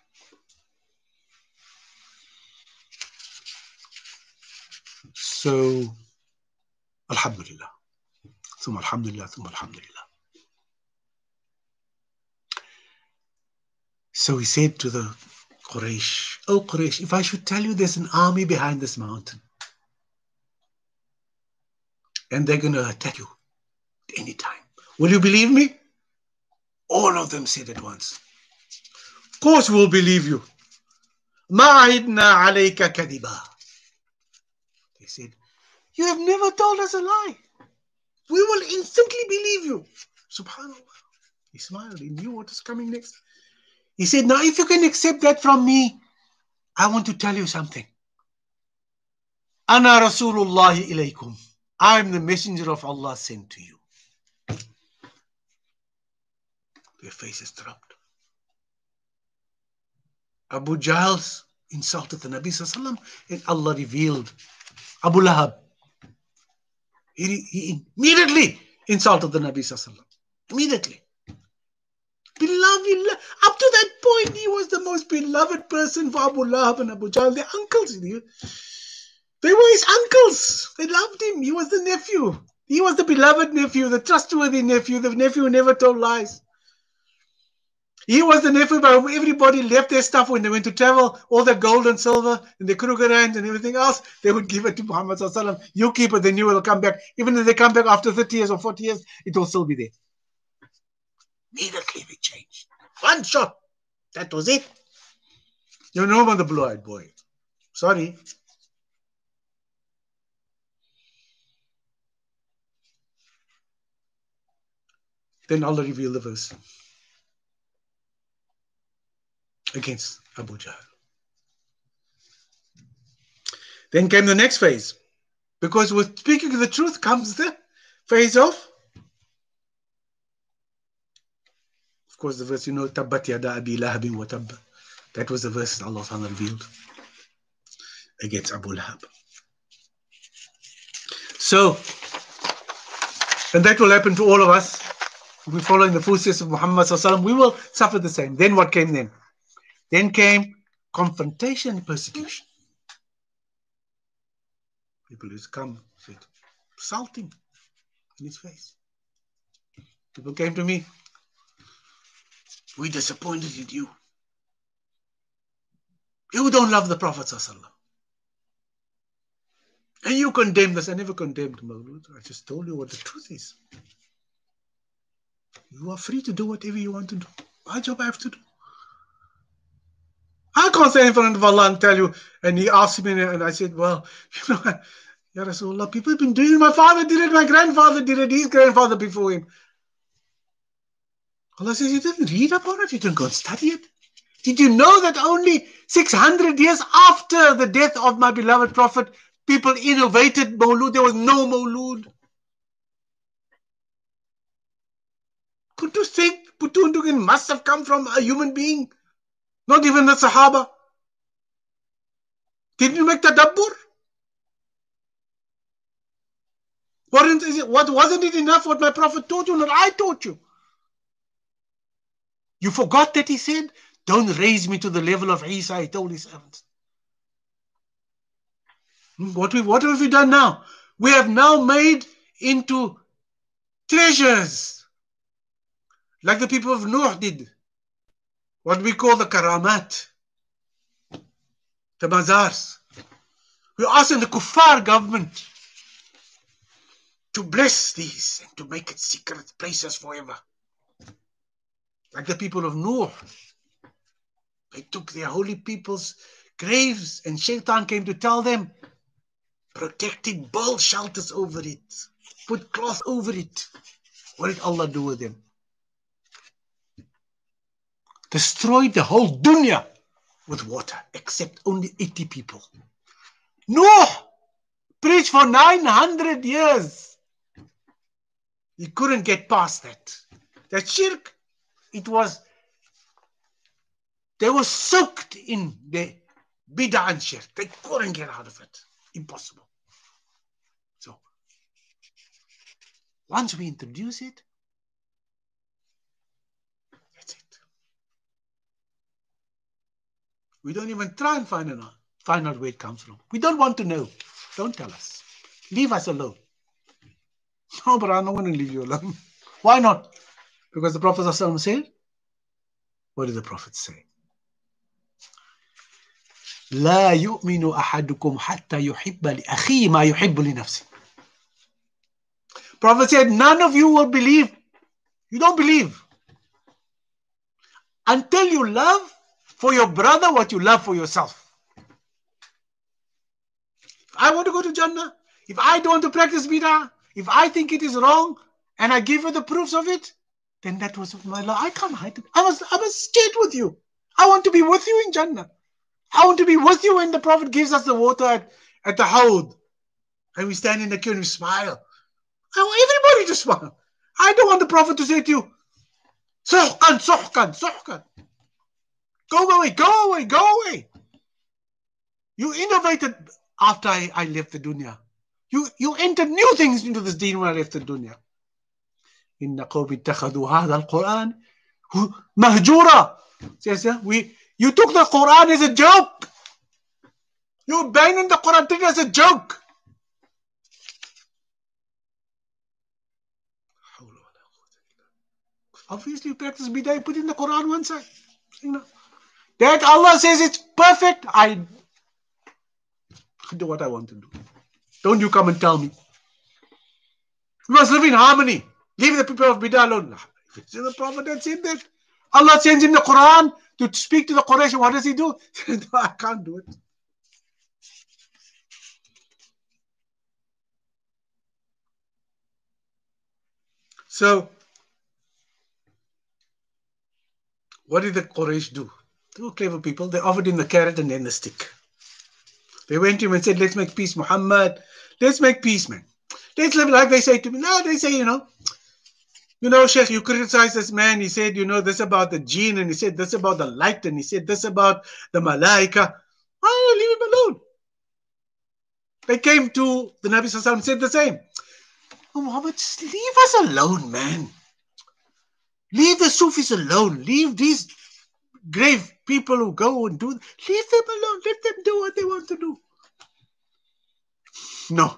So, Alhamdulillah. Thumma Alhamdulillah, thumma Alhamdulillah. So he said to the Quraysh, "Oh Quraysh, if I should tell you there's an army behind this mountain, and they're going to attack you at any time, will you believe me?" All of them said at once, "Of course we'll believe you. Ma ahidna alayka kadiba." They said, "You have never told us a lie. We will instantly believe you." Subhanallah. He smiled. He knew what was coming next. He said, "Now if you can accept that from me, I want to tell you something. Ana Rasulullahi ilaykum. I'm the messenger of Allah sent to you." Their faces dropped. Abu Jahl insulted the Nabi Sallallahu Alaihi Wasallam, and Allah revealed Abu Lahab. He immediately insulted the Nabi Sallallahu Alaihi Wasallam. Immediately. Beloved, up to that point, he was the most beloved person for Abu Lahab and Abu Jahl. Their uncles. They were his uncles. They loved him. He was the nephew. He was the beloved nephew, the trustworthy nephew, the nephew who never told lies. He was the nephew by whom everybody left their stuff when they went to travel, all their gold and silver and their krugerrands and everything else, they would give it to Muhammad Sallallahu Alaihi Wasallam. You keep it, then you will come back. Even if they come back after 30 years or 40 years, it will still be there. Immediately they changed. One shot. That was it. You know about the blue-eyed boy. Sorry. Then Allah revealed the verse against Abu Jahl. Then came the next phase. Because with speaking the truth comes the phase of course, the verse, Tabbat yada abi lahabin wa tabba. That was the verse Allah revealed against Abu Lahab. So, and that will happen to all of us. If we follow in the footsteps of Muhammad Sallallahu Alaihi Wasallam, we will suffer the same. Then what came then? Then came confrontation and persecution. People used to come, said, insult him in his face. People came to me, "We disappointed in you. You don't love the Prophet Sallallahu Alaihi Wasallam. And you condemn this." I never condemned Mawlud. I just told you what the truth is. You are free to do whatever you want to do. My job I have to do. I can't stand in front of Allah and tell you. And he asked me, and I said, "Well, Ya Rasulullah, people have been doing it. My father did it, my grandfather did it, his grandfather before him." Allah says, "You didn't read upon it, you didn't go and study it. Did you know that only 600 years after the death of my beloved Prophet, people innovated Mawlud? There was no Mawlud. Could you think Putundukin must have come from a human being? Not even the Sahaba. Didn't you make tadabbur? Wasn't it enough what my Prophet taught you, not I taught you? You forgot that he said, 'Don't raise me to the level of Isa,' he told his servants. What have we done now? We have now made into treasures, like the people of Nuh did. What we call the karamat, the mazars. We are asking the kuffar government to bless these and to make it secret places forever. Like the people of Nuh. They took their holy people's graves and Shaitan came to tell them, protect it, build shelters over it, put cloth over it. What did Allah do with them? Destroyed the whole dunya with water, except only 80 people. Noah preached for 900 years. He couldn't get past that. That shirk, they were soaked in the bid'ah and shirk. They couldn't get out of it. Impossible. So, once we introduce it, that's it. We don't even try and find out where it comes from. We don't want to know. Don't tell us. Leave us alone. No, but I'm not going to leave you alone. Why not? Because the Prophet ﷺ said, what did the Prophet say? لا يؤمن أحدكم حتى يحب لأخيه ما يحب لنفسه. Prophet said, none of you will believe. You don't believe until you love for your brother what you love for yourself. If I want to go to Jannah, if I don't want to practice bid'ah, if I think it is wrong and I give you the proofs of it, then that was my love. I can't hide it. I must stay with you. I want to be with you in Jannah. I want to be with you when the Prophet gives us the water at the Hawd. And we stand in the queue and we smile. I want everybody to smile. I don't want the Prophet to say to you, Suhkan, suhkan, suhkan. Go away, go away, go away. You innovated after I left the dunya. You entered new things into this deen when I left the dunya. Inna qawmi ittakhadhu hadha al-Quran mahjura. Says, you took the Quran as a joke. You abandoned the Quran as a joke. Obviously, you practice bid'ah, you put in the Quran one side. That Allah says it's perfect, I do what I want to do. Don't you come and tell me. We must live in harmony. Leave the people of bid'ah alone. If it's the Prophet that said that, Allah sends him the Quran to speak to the Quraysh. What does he do? No, I can't do it. So, what did the Quraysh do? They were clever people. They offered him the carrot and then the stick. They went to him and said, let's make peace, Muhammad. Let's make peace, man. Let's live like they say to me. No, they say, Sheikh, you criticize this man. He said, this about the jinn, and he said this about the light, and he said this about the malaika. Why don't you leave him alone? They came to the Nabi Sallallahu Alaihi Wasallam and said the same. Oh, Muhammad, just leave us alone, man. Leave the Sufis alone. Leave these grave people who go and do. Leave them alone. Let them do what they want to do. No.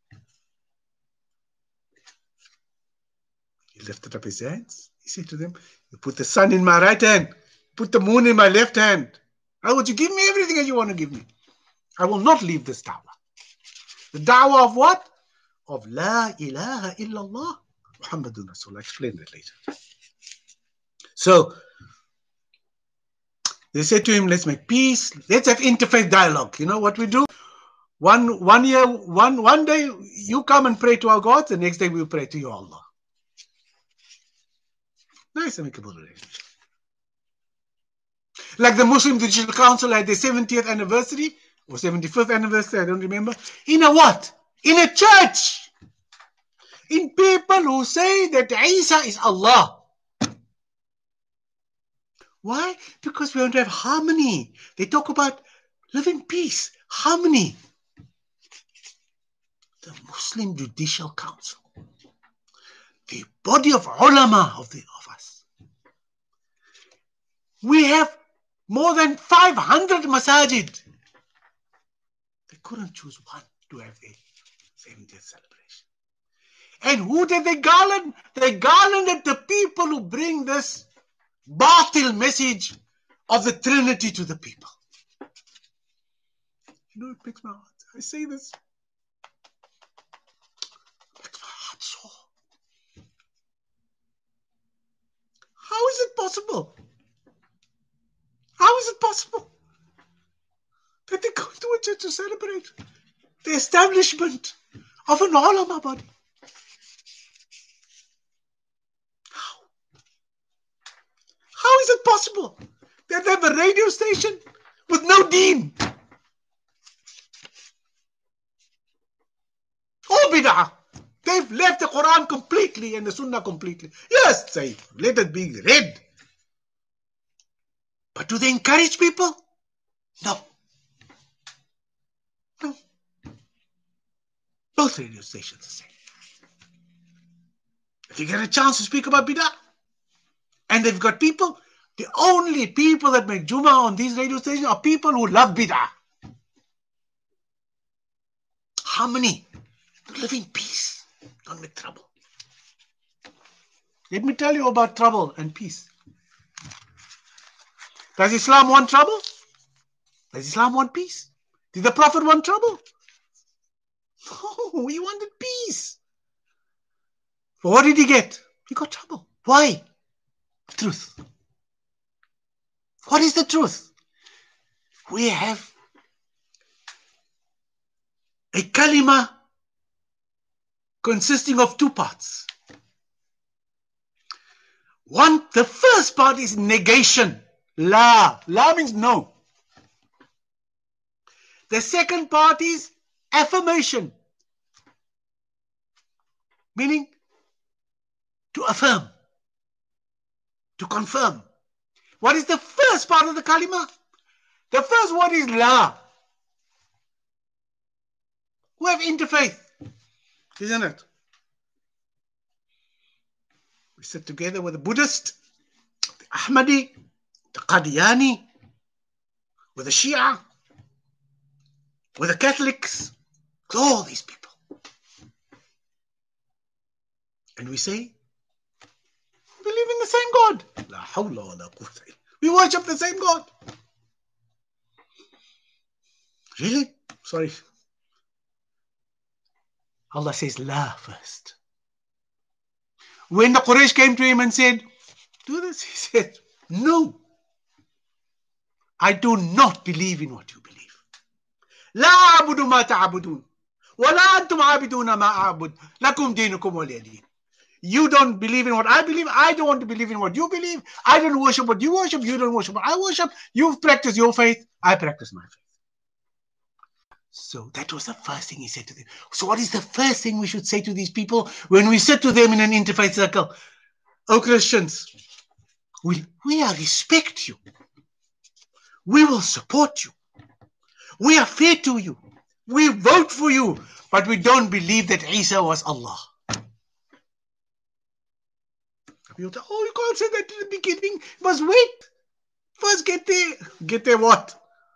He lifted up his hands. He said to them, you put the sun in my right hand. Put the moon in my left hand. How would you give me everything that you want to give me? I will not leave this da'wah. The da'wah of what? Of La ilaha illallah Muhammadun Rasul. I'll explain that later. So, they said to him, let's make peace. Let's have interfaith dialogue. You know what we do? One day, you come and pray to our God. The next day, we'll pray to your Allah. Nice amicable relationship. Like the Muslim Digital Council had their 70th anniversary or 75th anniversary, I don't remember. In a what? In a church. In people who say that Isa is Allah. Why? Because we want to have harmony. They talk about live in peace, harmony. The Muslim Judicial Council, the body of ulama of us. We have more than 500 masajid. They couldn't choose one to have a 70th celebration. And who did they garland? They garlanded the people who bring this batil message of the Trinity to the people. It breaks my heart. I say this. It breaks my heart so. How is it possible? How is it possible that they go to a church to celebrate the establishment of an ulama body? How is it possible that they have a radio station with no deen? All bid'ah. They they've left the Quran completely and the Sunnah completely. Yes, say, let it be read. But do they encourage people? No. No. Both radio stations the same. If you get a chance to speak about bid'ah, and they've got people, the only people that make Jummah on these radio stations are people who love bid'ah. Harmony. To live in peace, not with trouble. Let me tell you about trouble and peace. Does Islam want trouble? Does Islam want peace? Did the Prophet want trouble? No, he wanted peace. But what did he get? He got trouble. Why? Truth. What is the truth? We have a kalima consisting of two parts. One, the first part is negation. La. La means no. The second part is affirmation. Meaning to affirm, to confirm. What is the first part of the kalima? The first word is la. We have interfaith, isn't it? We sit together with the Buddhist, the Ahmadi, the Qadiani, with the Shia, with the Catholics, with all these people. And we say, we believe in the same God. La hawla wa la quwwata illa. We worship the same God. Really? Sorry. Allah says la first. When the Quraysh came to him and said, do this, he said, no. I do not believe in what you believe. لا أعبد ما تعبدون ولا أنتم عابدون ما أعبد لكم دينكم ولي دين. You don't believe in what I believe. I don't want to believe in what you believe. I don't worship what you worship. You don't worship what I worship. You practice your faith. I practice my faith. So that was the first thing he said to them. So what is the first thing we should say to these people when we sit to them in an interfaith circle? Oh, Christians, we respect you. We will support you. We are fair to you. We vote for you. But we don't believe that Isa was Allah. People say, oh, you can't say that in the beginning. You must wait. First get there. Get there what?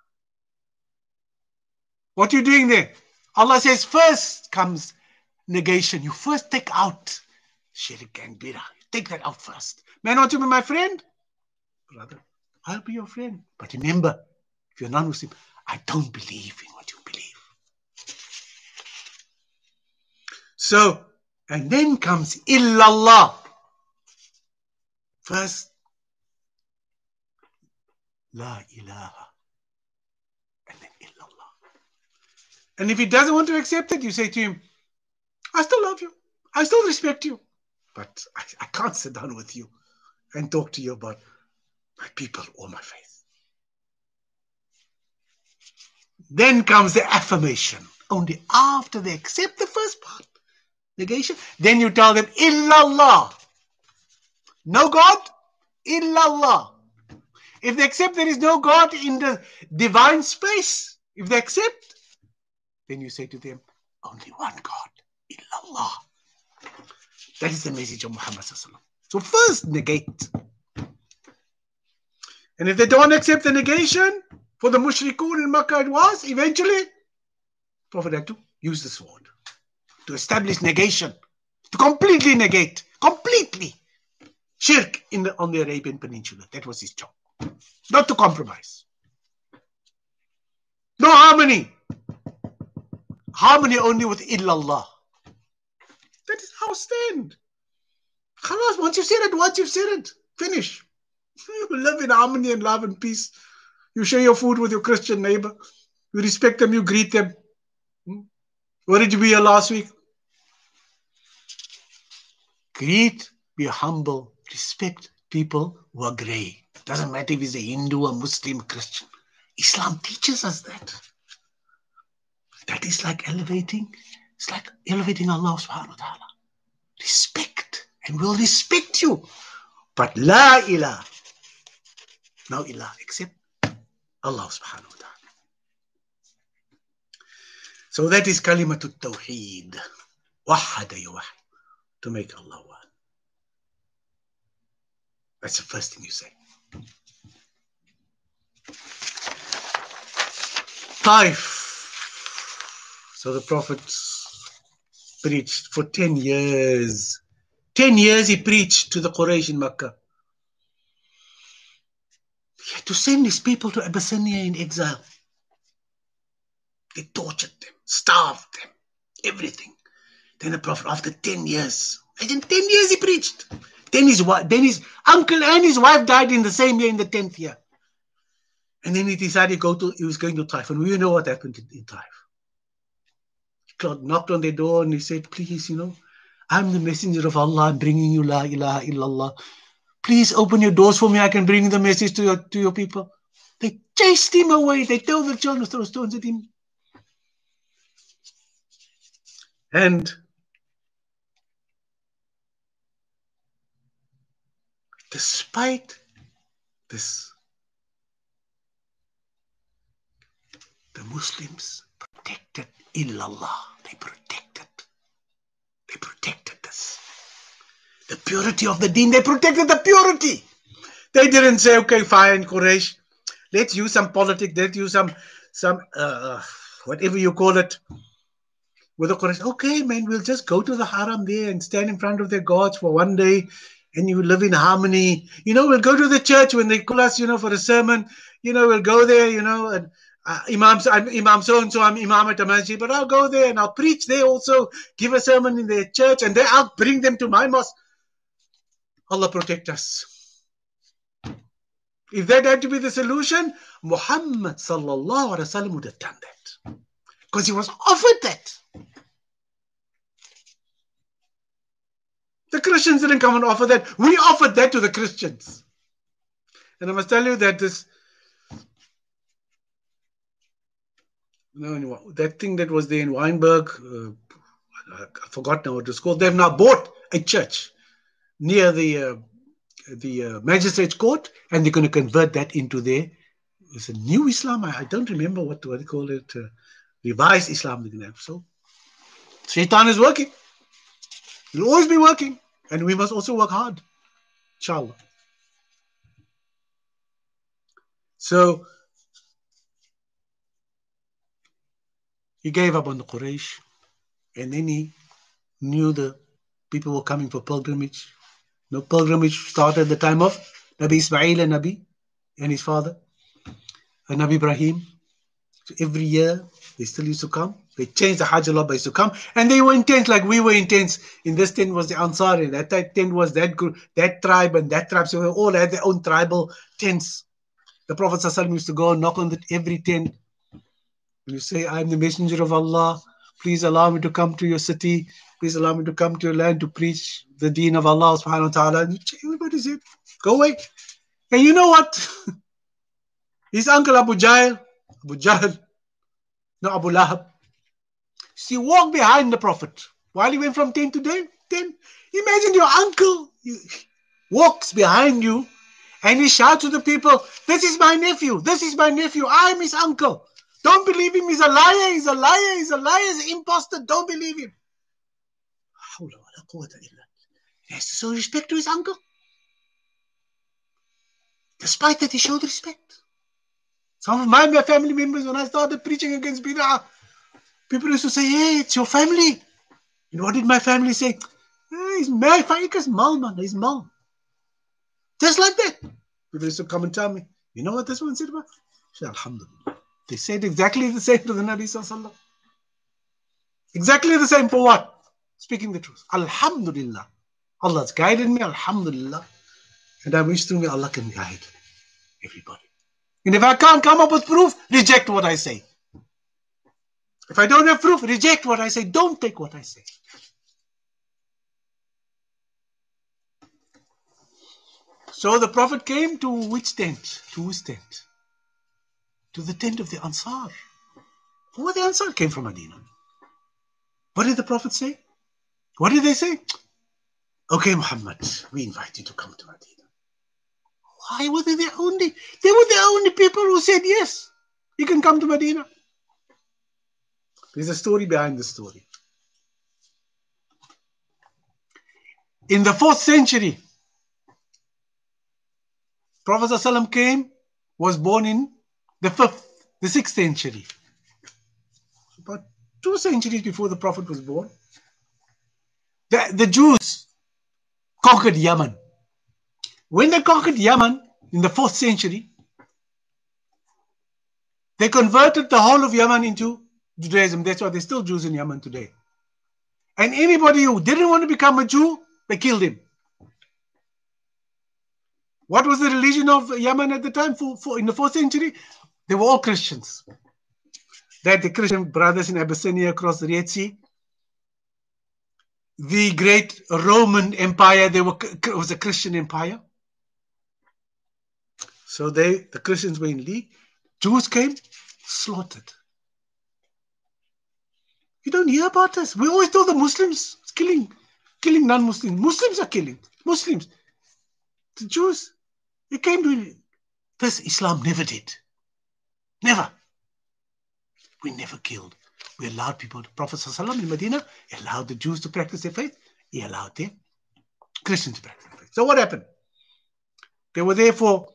What are you doing there? Allah says first comes negation. You first take out shirk and bid'ah. Take that out first. May I not be my friend? Brother, I'll be your friend. But remember, if you're non-Muslim, I don't believe in what you believe. So, and then comes illallah. First, la ilaha. And then illallah. And if he doesn't want to accept it, you say to him, I still love you. I still respect you. But I can't sit down with you and talk to you about my people or my faith. Then comes the affirmation. Only after they accept the first part, negation, then you tell them, illallah. No God, illallah. If they accept there is no God in the divine space, if they accept, then you say to them, only one God, illallah. That is the message of Muhammad. So first negate. And if they don't accept the negation, for the mushrikun in Makkah it was, eventually, Prophet had to use the sword to establish negation, to completely negate, completely shirk on the Arabian Peninsula. That was his job. Not to compromise. No harmony. Harmony only with illallah. That is our stand. Khalas, once you've said it, finish. You live in harmony and love and peace. You share your food with your Christian neighbor. You respect them, you greet them. Where did you be here last week? Greet, be humble, respect people who are grey. Doesn't matter if he's a Hindu, a Muslim, a Christian. Islam teaches us that. That is like elevating. It's like elevating Allah subhanahu wa ta'ala. and we'll respect you. But la ilah, no ilah except Allah subhanahu wa ta'ala. So that is kalimatut tawheed. Wahada yuwahid, to make Allah one. That's the first thing you say. Taif. So the Prophet preached for 10 years. 10 years he preached to the Quraysh in Makkah. He had to send his people to Abyssinia in exile. They tortured them, starved them, everything. Then the Prophet, after 10 years, imagine 10 years he preached. Then his uncle and his wife died in the same year, in the 10th year. And then he decided he was going to Taif. And we know what happened in Taif. He knocked on their door and he said, please, I'm the messenger of Allah. I'm bringing you la ilaha illallah. Please open your doors for me. I can bring the message to your people. They chased him away. They told the children to throw stones at him. And despite this, the Muslims protected illallah. They protected this. The purity of the deen. They protected the purity. They didn't say, okay, fine, Quraysh, let's use some politics. Let's use some whatever you call it. With the Quraysh, okay, man, we'll just go to the haram there and stand in front of their gods for one day, and you will live in harmony. We'll go to the church when they call us, for a sermon. We'll go there, and I'm Imam so-and-so, I'm Imam at a masjid, but I'll go there and I'll preach there also, give a sermon in their church, and then I'll bring them to my mosque. Allah protect us. If that had to be the solution, Muhammad sallallahu alaihi wasallam would have done that. Because he was offered that. The Christians didn't come and offer that. We offered that to the Christians. And I must tell you that that thing that was there in Weinberg, I forgot now what it's called. They've now bought a church near the magistrate's court, and they're going to convert that into it's a new Islam. I don't remember what they call it. Revised Islam. So Shaitan is working. He'll always be working. And we must also work hard. Inshallah. So he gave up on the Quraysh. And then he knew the people were coming for pilgrimage. No pilgrimage started at the time of Nabi Ismail and his father, and Nabi Ibrahim. So every year they still used to come. They changed the Hajj a lot, but used to come. And they were intense like we were intense. In this tent was the Ansar, in that tent was that group, that tribe and that tribe. So they all had their own tribal tents. The Prophet ﷺ used to go and knock on every tent. And you say, I'm the messenger of Allah. Please allow me to come to your city. Please allow me to come to your land to preach the deen of Allah subhanahu wa ta'ala. And everybody said, go away. And you know what? His uncle Abu Jahl, no, Abu Lahab. He walked behind the Prophet while he went from tent to tent. Imagine your uncle walks behind you and he shouts to the people, this is my nephew. This is my nephew. I'm his uncle. Don't believe him. He's a liar. He's a liar. He's a liar. He's an imposter. Don't believe him. He has to show respect to his uncle. Despite that, he showed respect. Some of my family members, when I started preaching against bid'ah, people used to say, hey, it's your family. And what did my family say? Hey, he's mad. He's mal, man. He's mal. Just like that. People used to come and tell me, you know what this one said about? I said, Alhamdulillah. They said exactly the same to the Nabi Sallallahu. Exactly the same for what? Speaking the truth. Alhamdulillah. Allah's guided me. Alhamdulillah. And I wish to me Allah can guide everybody. And if I can't come up with proof, reject what I say. If I don't have proof, reject what I say. Don't take what I say. So the Prophet came to which tent? To whose tent? To the tent of the Ansar. Who were the Ansar? Came from Medina. What did the Prophet say? What did they say? Okay, Muhammad, we invite you to come to Medina. Why were they the only? They were the only people who said yes. You can come to Medina. There's a story behind the story. In the 4th century, Prophet ﷺ came, was born in the 5th, the 6th century. About 2 centuries before the Prophet was born, the Jews conquered Yemen. When they conquered Yemen in the 4th century, they converted the whole of Yemen into Judaism. That's why there's still Jews in Yemen today. And anybody who didn't want to become a Jew, they killed him. What was the religion of Yemen at the time in the 4th century? They were all Christians. They had the Christian brothers in Abyssinia across the Red Sea. The great Roman Empire, it was a Christian empire. So the Christians were in league. Jews came, slaughtered. You don't hear about this. We always told the Muslims killing non-Muslims. Muslims are killing Muslims. The Jews, they came to this. Islam never did. Never. We never killed. We allowed people. Prophet ﷺ in Medina allowed the Jews to practice their faith. He allowed the Christians to practice their faith. So what happened? They were there for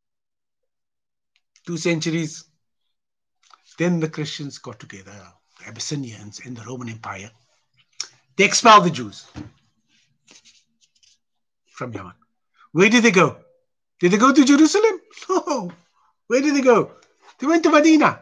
2 centuries. Then the Christians got together, the Abyssinians and the Roman Empire. They expelled the Jews from Yemen. Where did they go? Did they go to Jerusalem? No. Where did they go? They went to Medina.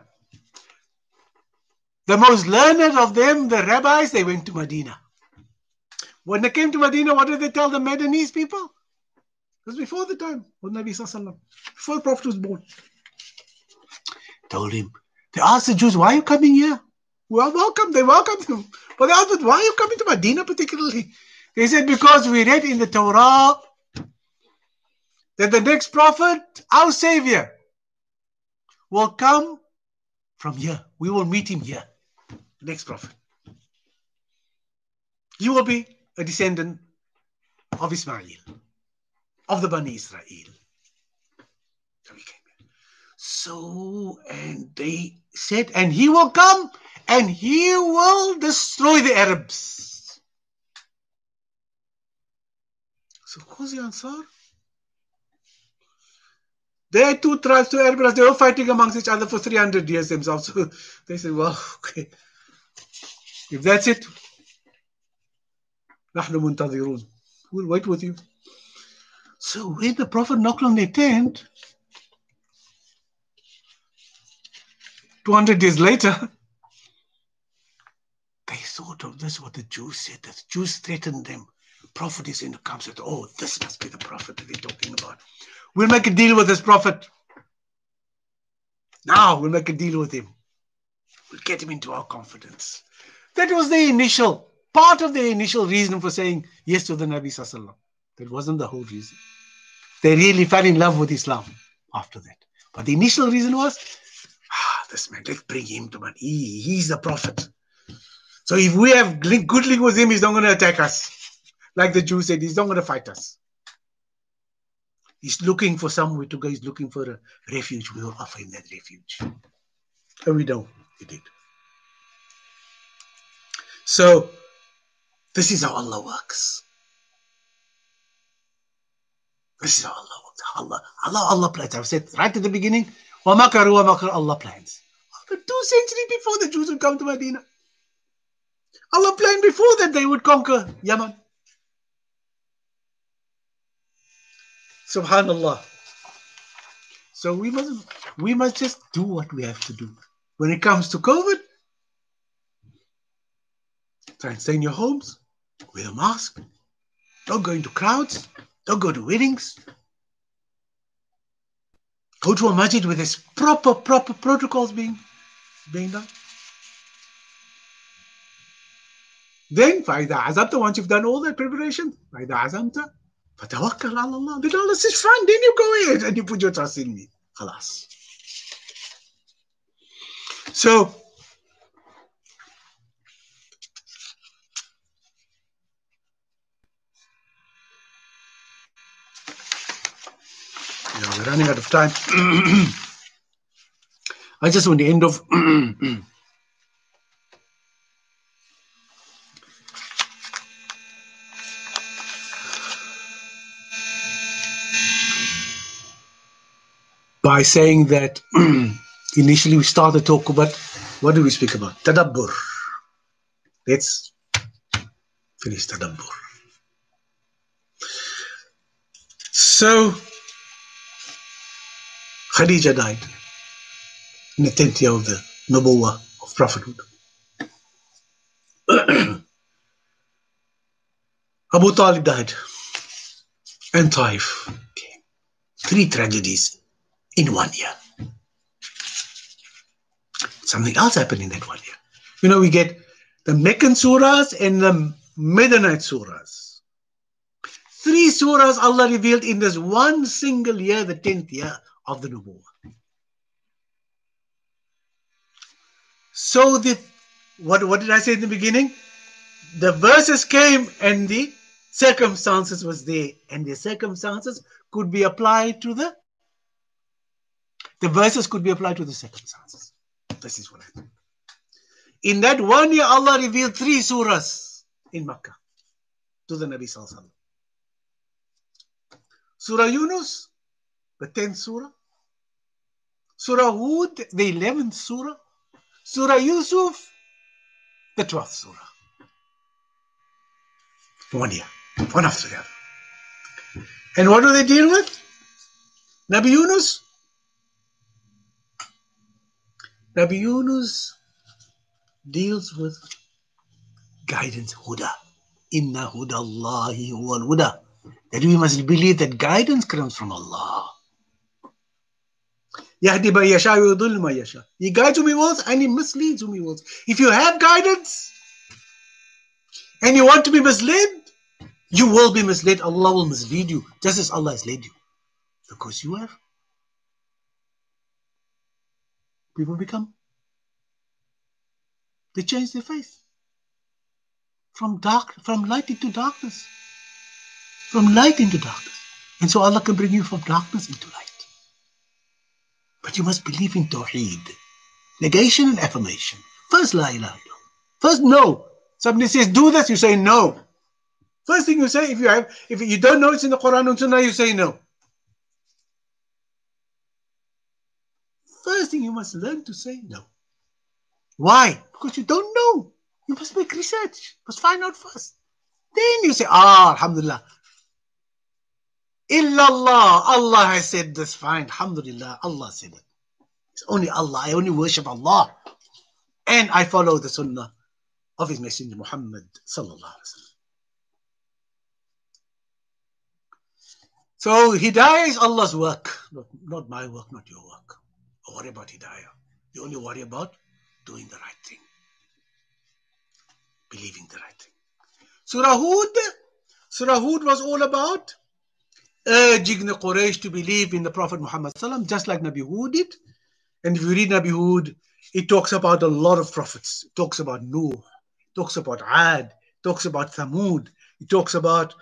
The most learned of them, the rabbis, they went to Medina. When they came to Medina, what did they tell the Medinese people? It was before the time of Nabi Sallallahu, before the Prophet was born. Told him, they asked the Jews, why are you coming here? Well, welcome. They welcomed him. But they asked, why are you coming to Medina particularly? They said, because we read in the Torah that the next prophet, our Savior, will come from here. We will meet him here. The next prophet. He will be a descendant of Ismail, of the Bani Israel. So he came here. So, and they said, and he will come and he will destroy the Arabs. So who's the Ansar? They had 2 tribes, 2 Arabs. They were fighting amongst each other for 300 years themselves. So they said, well, okay. If that's it, نحن منتظرون. We'll wait with you. So when the Prophet knocked on their tent, 200 years later, they thought of this, what the Jews said. The Jews threatened them. Prophet is in the camp, said, oh, this must be the prophet that they're talking about. We'll make a deal with this prophet. Now we'll make a deal with him. We'll get him into our confidence. That was the part of the initial reason for saying yes to the Nabi Sallallahu. That wasn't the whole reason. They really fell in love with Islam after that. But the initial reason was, this man, let's bring him to man. He's the prophet. So if we have good link with him, he's not going to attack us. Like the Jews said, he's not going to fight us. He's looking for somewhere to go. He's looking for a refuge. We will offer him that refuge. And we don't. He did. So, this is how Allah works. This is how Allah works. Allah plans. I've said right at the beginning, وَمَكَرُوا وَمَكَرُ Allah plans. After 2 centuries before the Jews would come to Medina, Allah planned before that they would conquer Yemen. Subhanallah. So we must just do what we have to do. When it comes to COVID, try and stay in your homes, wear a mask, don't go into crowds, don't go to weddings. Go to a masjid where there's proper protocols being done. Then, فَإِذَا عَزَمْتَ, once you've done all that preparation, فَإِذَا عَزَمْتَ فَتَوَكَّلْ عَلَى اللَّهِ. Then Allah says, fine, then you go ahead and you put your trust in me. Khalas. So, we're running out of time. I just want to end off by saying that initially we started to talk about, what do we speak about? Tadabbur. Let's finish Tadabbur. So, Khadija died in the 10th year of the Nubuwwah of prophethood. Abu Talib died, and Taif came. 3 tragedies in 1 year. Something else happened in that 1 year. You know, we get the Meccan surahs and the Medinite surahs. 3 surahs Allah revealed in this one single year, the 10th year of the Nubuwwah. So what did I say in the beginning? The verses came and the circumstances was there, and the circumstances could be applied to the verses could be applied to the circumstances. This is what I think. In that 1 year, Allah revealed 3 surahs in Makkah to the Nabi Sallallahu Alaihi Wasallam. Surah Yunus, the 10th surah. Surah Hud, the 11th surah. Surah Yusuf, the 12th surah. 1 year, one after the other. And what do they deal with? Nabi Yunus. Nabi Yunus deals with guidance, huda. Inna huda Allahi huwal huda. That we must believe that guidance comes from Allah. Yahdi man yasha wa yudhillu man yasha. He guides whom he wills and he misleads whom he wills. If you have guidance and you want to be misled, you will be misled. Allah will mislead you, just as Allah has led you. Because you have. People they change their faith. From light into darkness. From light into darkness. And so Allah can bring you from darkness into light. But you must believe in Tawheed. Negation and affirmation. First, la ilaha illallah. First, no. Somebody says, do this, you say no. First thing you say, if you don't know it's in the Quran and Sunnah, you say no. First thing you must learn to say no. Why? Because you don't know. You must make research. You must find out first. Then you say, alhamdulillah. Illallah. Allah has said this. Fine. Alhamdulillah. Allah said it. It's only Allah. I only worship Allah. And I follow the sunnah of his messenger Muhammad sallallahu alaihi wasallam. So hidayah is Allah's work. Not my work, not your work. Don't worry about hidayah. You only worry about doing the right thing. Believing the right thing. Surah Hud was all about urging the Quraysh to believe in the Prophet Muhammad sallam, just like Nabi Hud did. And if you read Nabi Hud, it talks about a lot of prophets. It talks about Nuh, it talks about Ad, it talks about Thamud, it talks about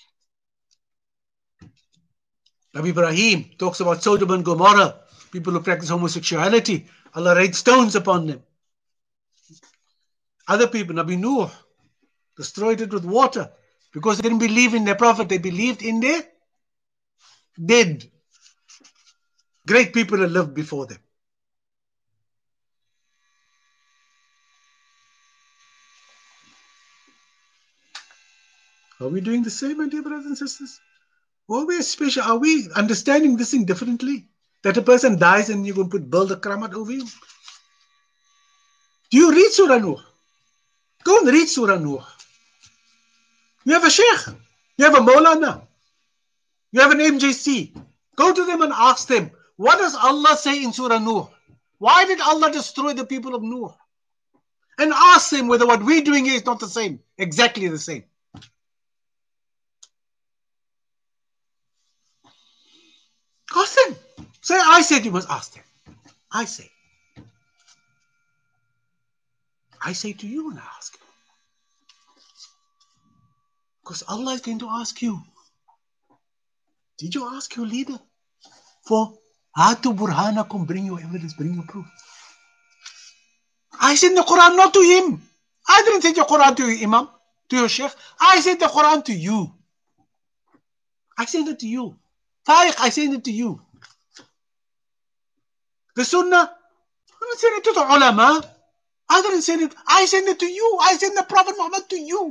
Nabi Ibrahim, it talks about Sodom and Gomorrah, people who practice homosexuality. Allah rained stones upon them. Other people, Nabi Nuh, destroyed it with water because they didn't believe in their prophet. They believed in their dead. Great people that lived before them. Are we doing the same, my dear brothers and sisters? Are we understanding this thing differently? That a person dies and you're going to build a kramat over him? Do you read Surah Nuh? Go and read Surah Nuh. You have a sheikh. You have a Maulana. You have an MJC. Go to them and ask them, what does Allah say in Surah Nuh? Why did Allah destroy the people of Nuh? And ask them whether what we're doing here is not the same. Exactly the same. Ask them. Say, I said you must ask them. I say to you and ask you. Because Allah is going to ask you. Did you ask your leader? for Hatu Burhanakum, bring your evidence, bring your proof. I sent the Quran not to him. I didn't send the Quran to your Imam, to your Sheikh. I sent the Quran to you. I sent it to you. Tariq, I sent it to you. The Sunnah, I didn't send it to the ulama. I didn't send it. I sent it to you. I sent the Prophet Muhammad to you.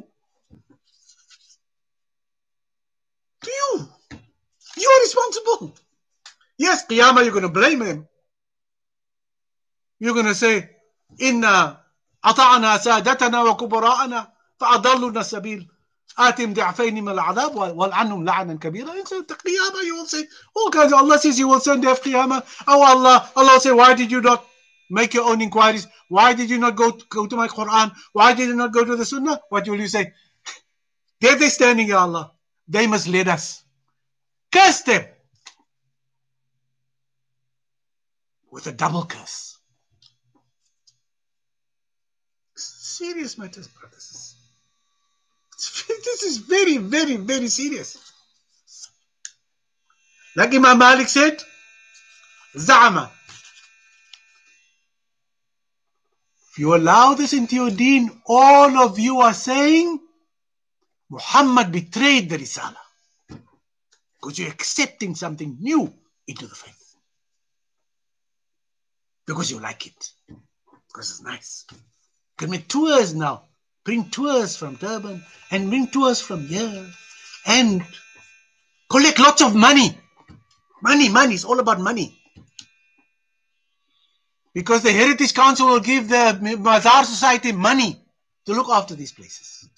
To you. You are responsible. Yes, Qiyamah, you're going to blame him. You're going to say, Inna ata'ana sadatana wa kubara'ana fa'adalluna sabil. Atim di'afayni mal adab wal'anhum la'anan kabira. And so the Qiyamah, you will say, all kinds of, Allah says you will send death Qiyamah. Oh Allah, Allah will say, why did you not make your own inquiries? Why did you not go to my Quran? Why did you not go to the Sunnah? What will you say? There they standing, Ya Allah. They misled us. Curse them. With a double curse. Serious matters, brothers. This is very, very, very serious. Like Imam Malik said, Za'ama. If you allow this into your deen, all of you are saying Muhammad betrayed the Risala. Because you're accepting something new into the faith. Because you like it. Because it's nice. You can make tours now. Bring tours from Durban and bring tours from here. And collect lots of money. Money. It's all about money. Because the Heritage Council will give the Mazar Society money to look after these places.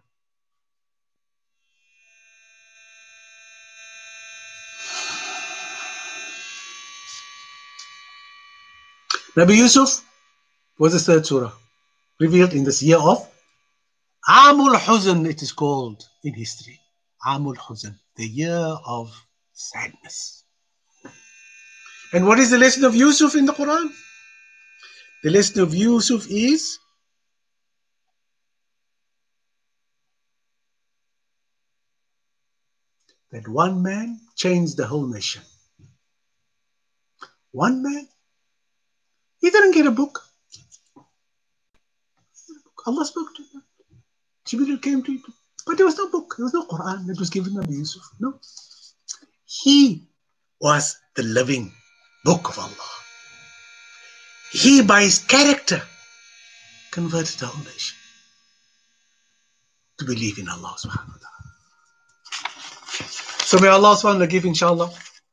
Nabi Yusuf was the third surah, revealed in this year of Amul Huzn, it is called in history. Amul Huzn, the year of sadness. And what is the lesson of Yusuf in the Quran? The lesson of Yusuf is that one man changed the whole nation. One man. He didn't get a book. Allah spoke to him. Jibreel came to him. But there was no book. There was no Quran that was given to Nabi Yusuf. No. He was the living book of Allah. He, by his character, converted the whole nation to believe in Allah subhanahu wa ta'ala. So may Allah subhanahu wa ta'ala give, inshallah.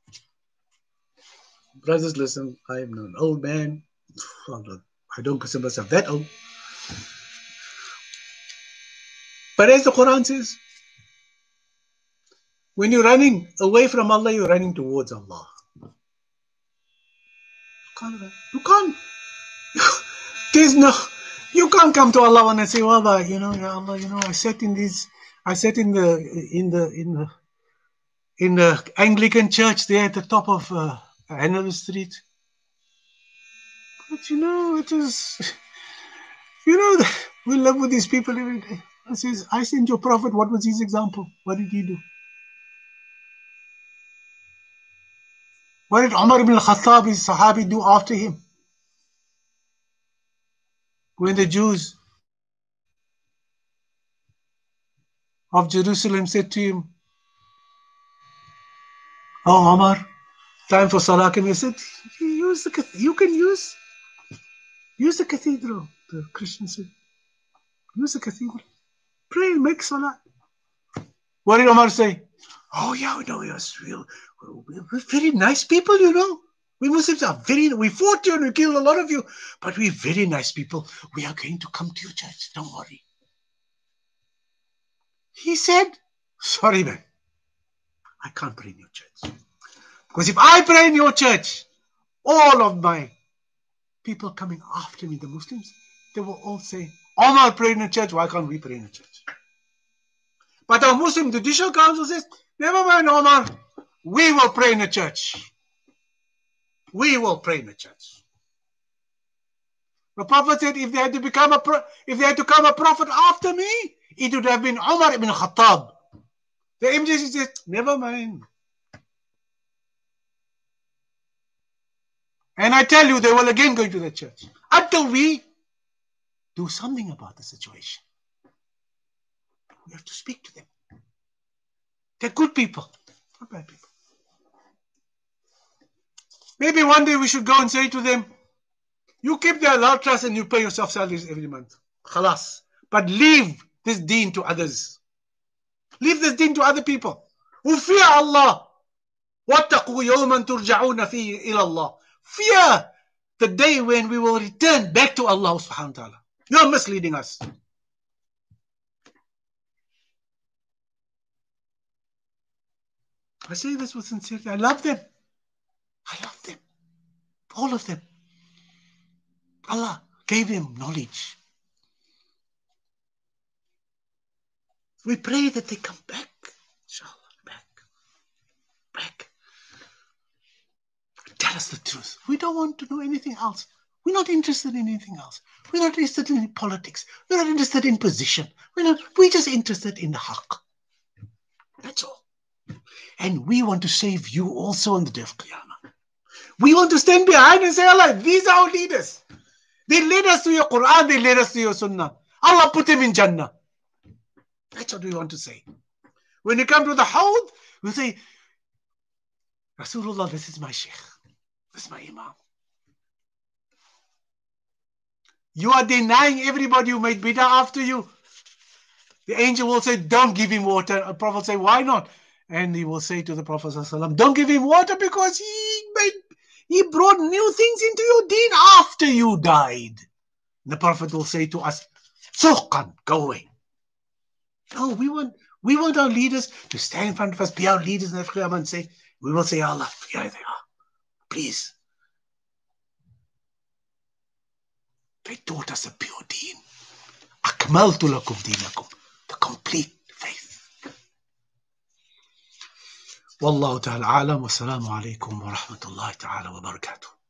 Brothers, listen, I am an old man. I don't consider myself that old. But as the Quran says, when you're running away from Allah, you're running towards Allah. You can't. There's no. You can't come to Allah and say, "Well, Ya Allah, I sat in the Anglican church there at the top of Hanover Street." But it is. We live with these people every day. I says, I sent your prophet. What was his example? What did he do? What did Umar ibn al-Khattab, his Sahabi, do after him? When the Jews of Jerusalem said to him, "Oh, Umar, time for Salah." And he said, "You can use the cathedral." The Christians said, "Use the cathedral. Pray, make Salah." What did Umar say? "Oh, yeah, we're very nice people, We Muslims are we fought you and we killed a lot of you, but we're very nice people. We are going to come to your church. Don't worry." He said, "Sorry, man. I can't pray in your church. Because if I pray in your church, all of my people coming after me, the Muslims, they will all say, Omar prayed in a church. Why can't we pray in a church?" But our Muslim Judicial Council says, "Never mind, Omar. We will pray in a church. We will pray in a church." The Prophet said, if they had to come a prophet after me, it would have been Umar ibn Khattab. The MJC said, "Never mind. And I tell you, they will again go into the church until we do something about the situation. We have to speak to them. They're good people, not bad people. Maybe one day we should go and say to them, you keep the halal trust and you pay yourself salaries every month. Khalas. But leave this deen to others. Leave this deen to other people who fear Allah. وَاتَّقُوا يَوْمًا تُرْجَعُونَ فِيهِ إِلَى اللَّهِ. Fear the day when we will return back to Allah subhanahu wa ta'ala. You're misleading us. I say this with sincerity. I love them. I love them. All of them. Allah gave them knowledge. We pray that they come back. Inshallah, back. Tell us the truth. We don't want to know anything else. We're not interested in anything else. We're not interested in politics. We're not interested in position. We're just interested in the haqq. That's all. And we want to save you also on the day of Qiyamah. We want to stand behind and say, Allah, these are our leaders. They led us to your Quran. They led us to your Sunnah. Allah put them in Jannah. That's what we want to say. When you come to the Hawd, we say, Rasulullah, this is my Sheikh. This is my Imam. You are denying everybody who made bid'ah after you. The angel will say, don't give him water. The Prophet will say, why not? And he will say to the Prophet, don't give him water because he brought new things into your deen after you died. The Prophet will say to us, Suqan, go away. No, we want our leaders to stand in front of us, be our leaders in the Qiyamah and say, we will say, Allah, here they are. Please. They taught us a pure deen. Akmaltu lakum deenakum. The complete faith. Wallahu ta'ala alam wa salamu alaykum wa rahmatullahi ta'ala wa barakatuh.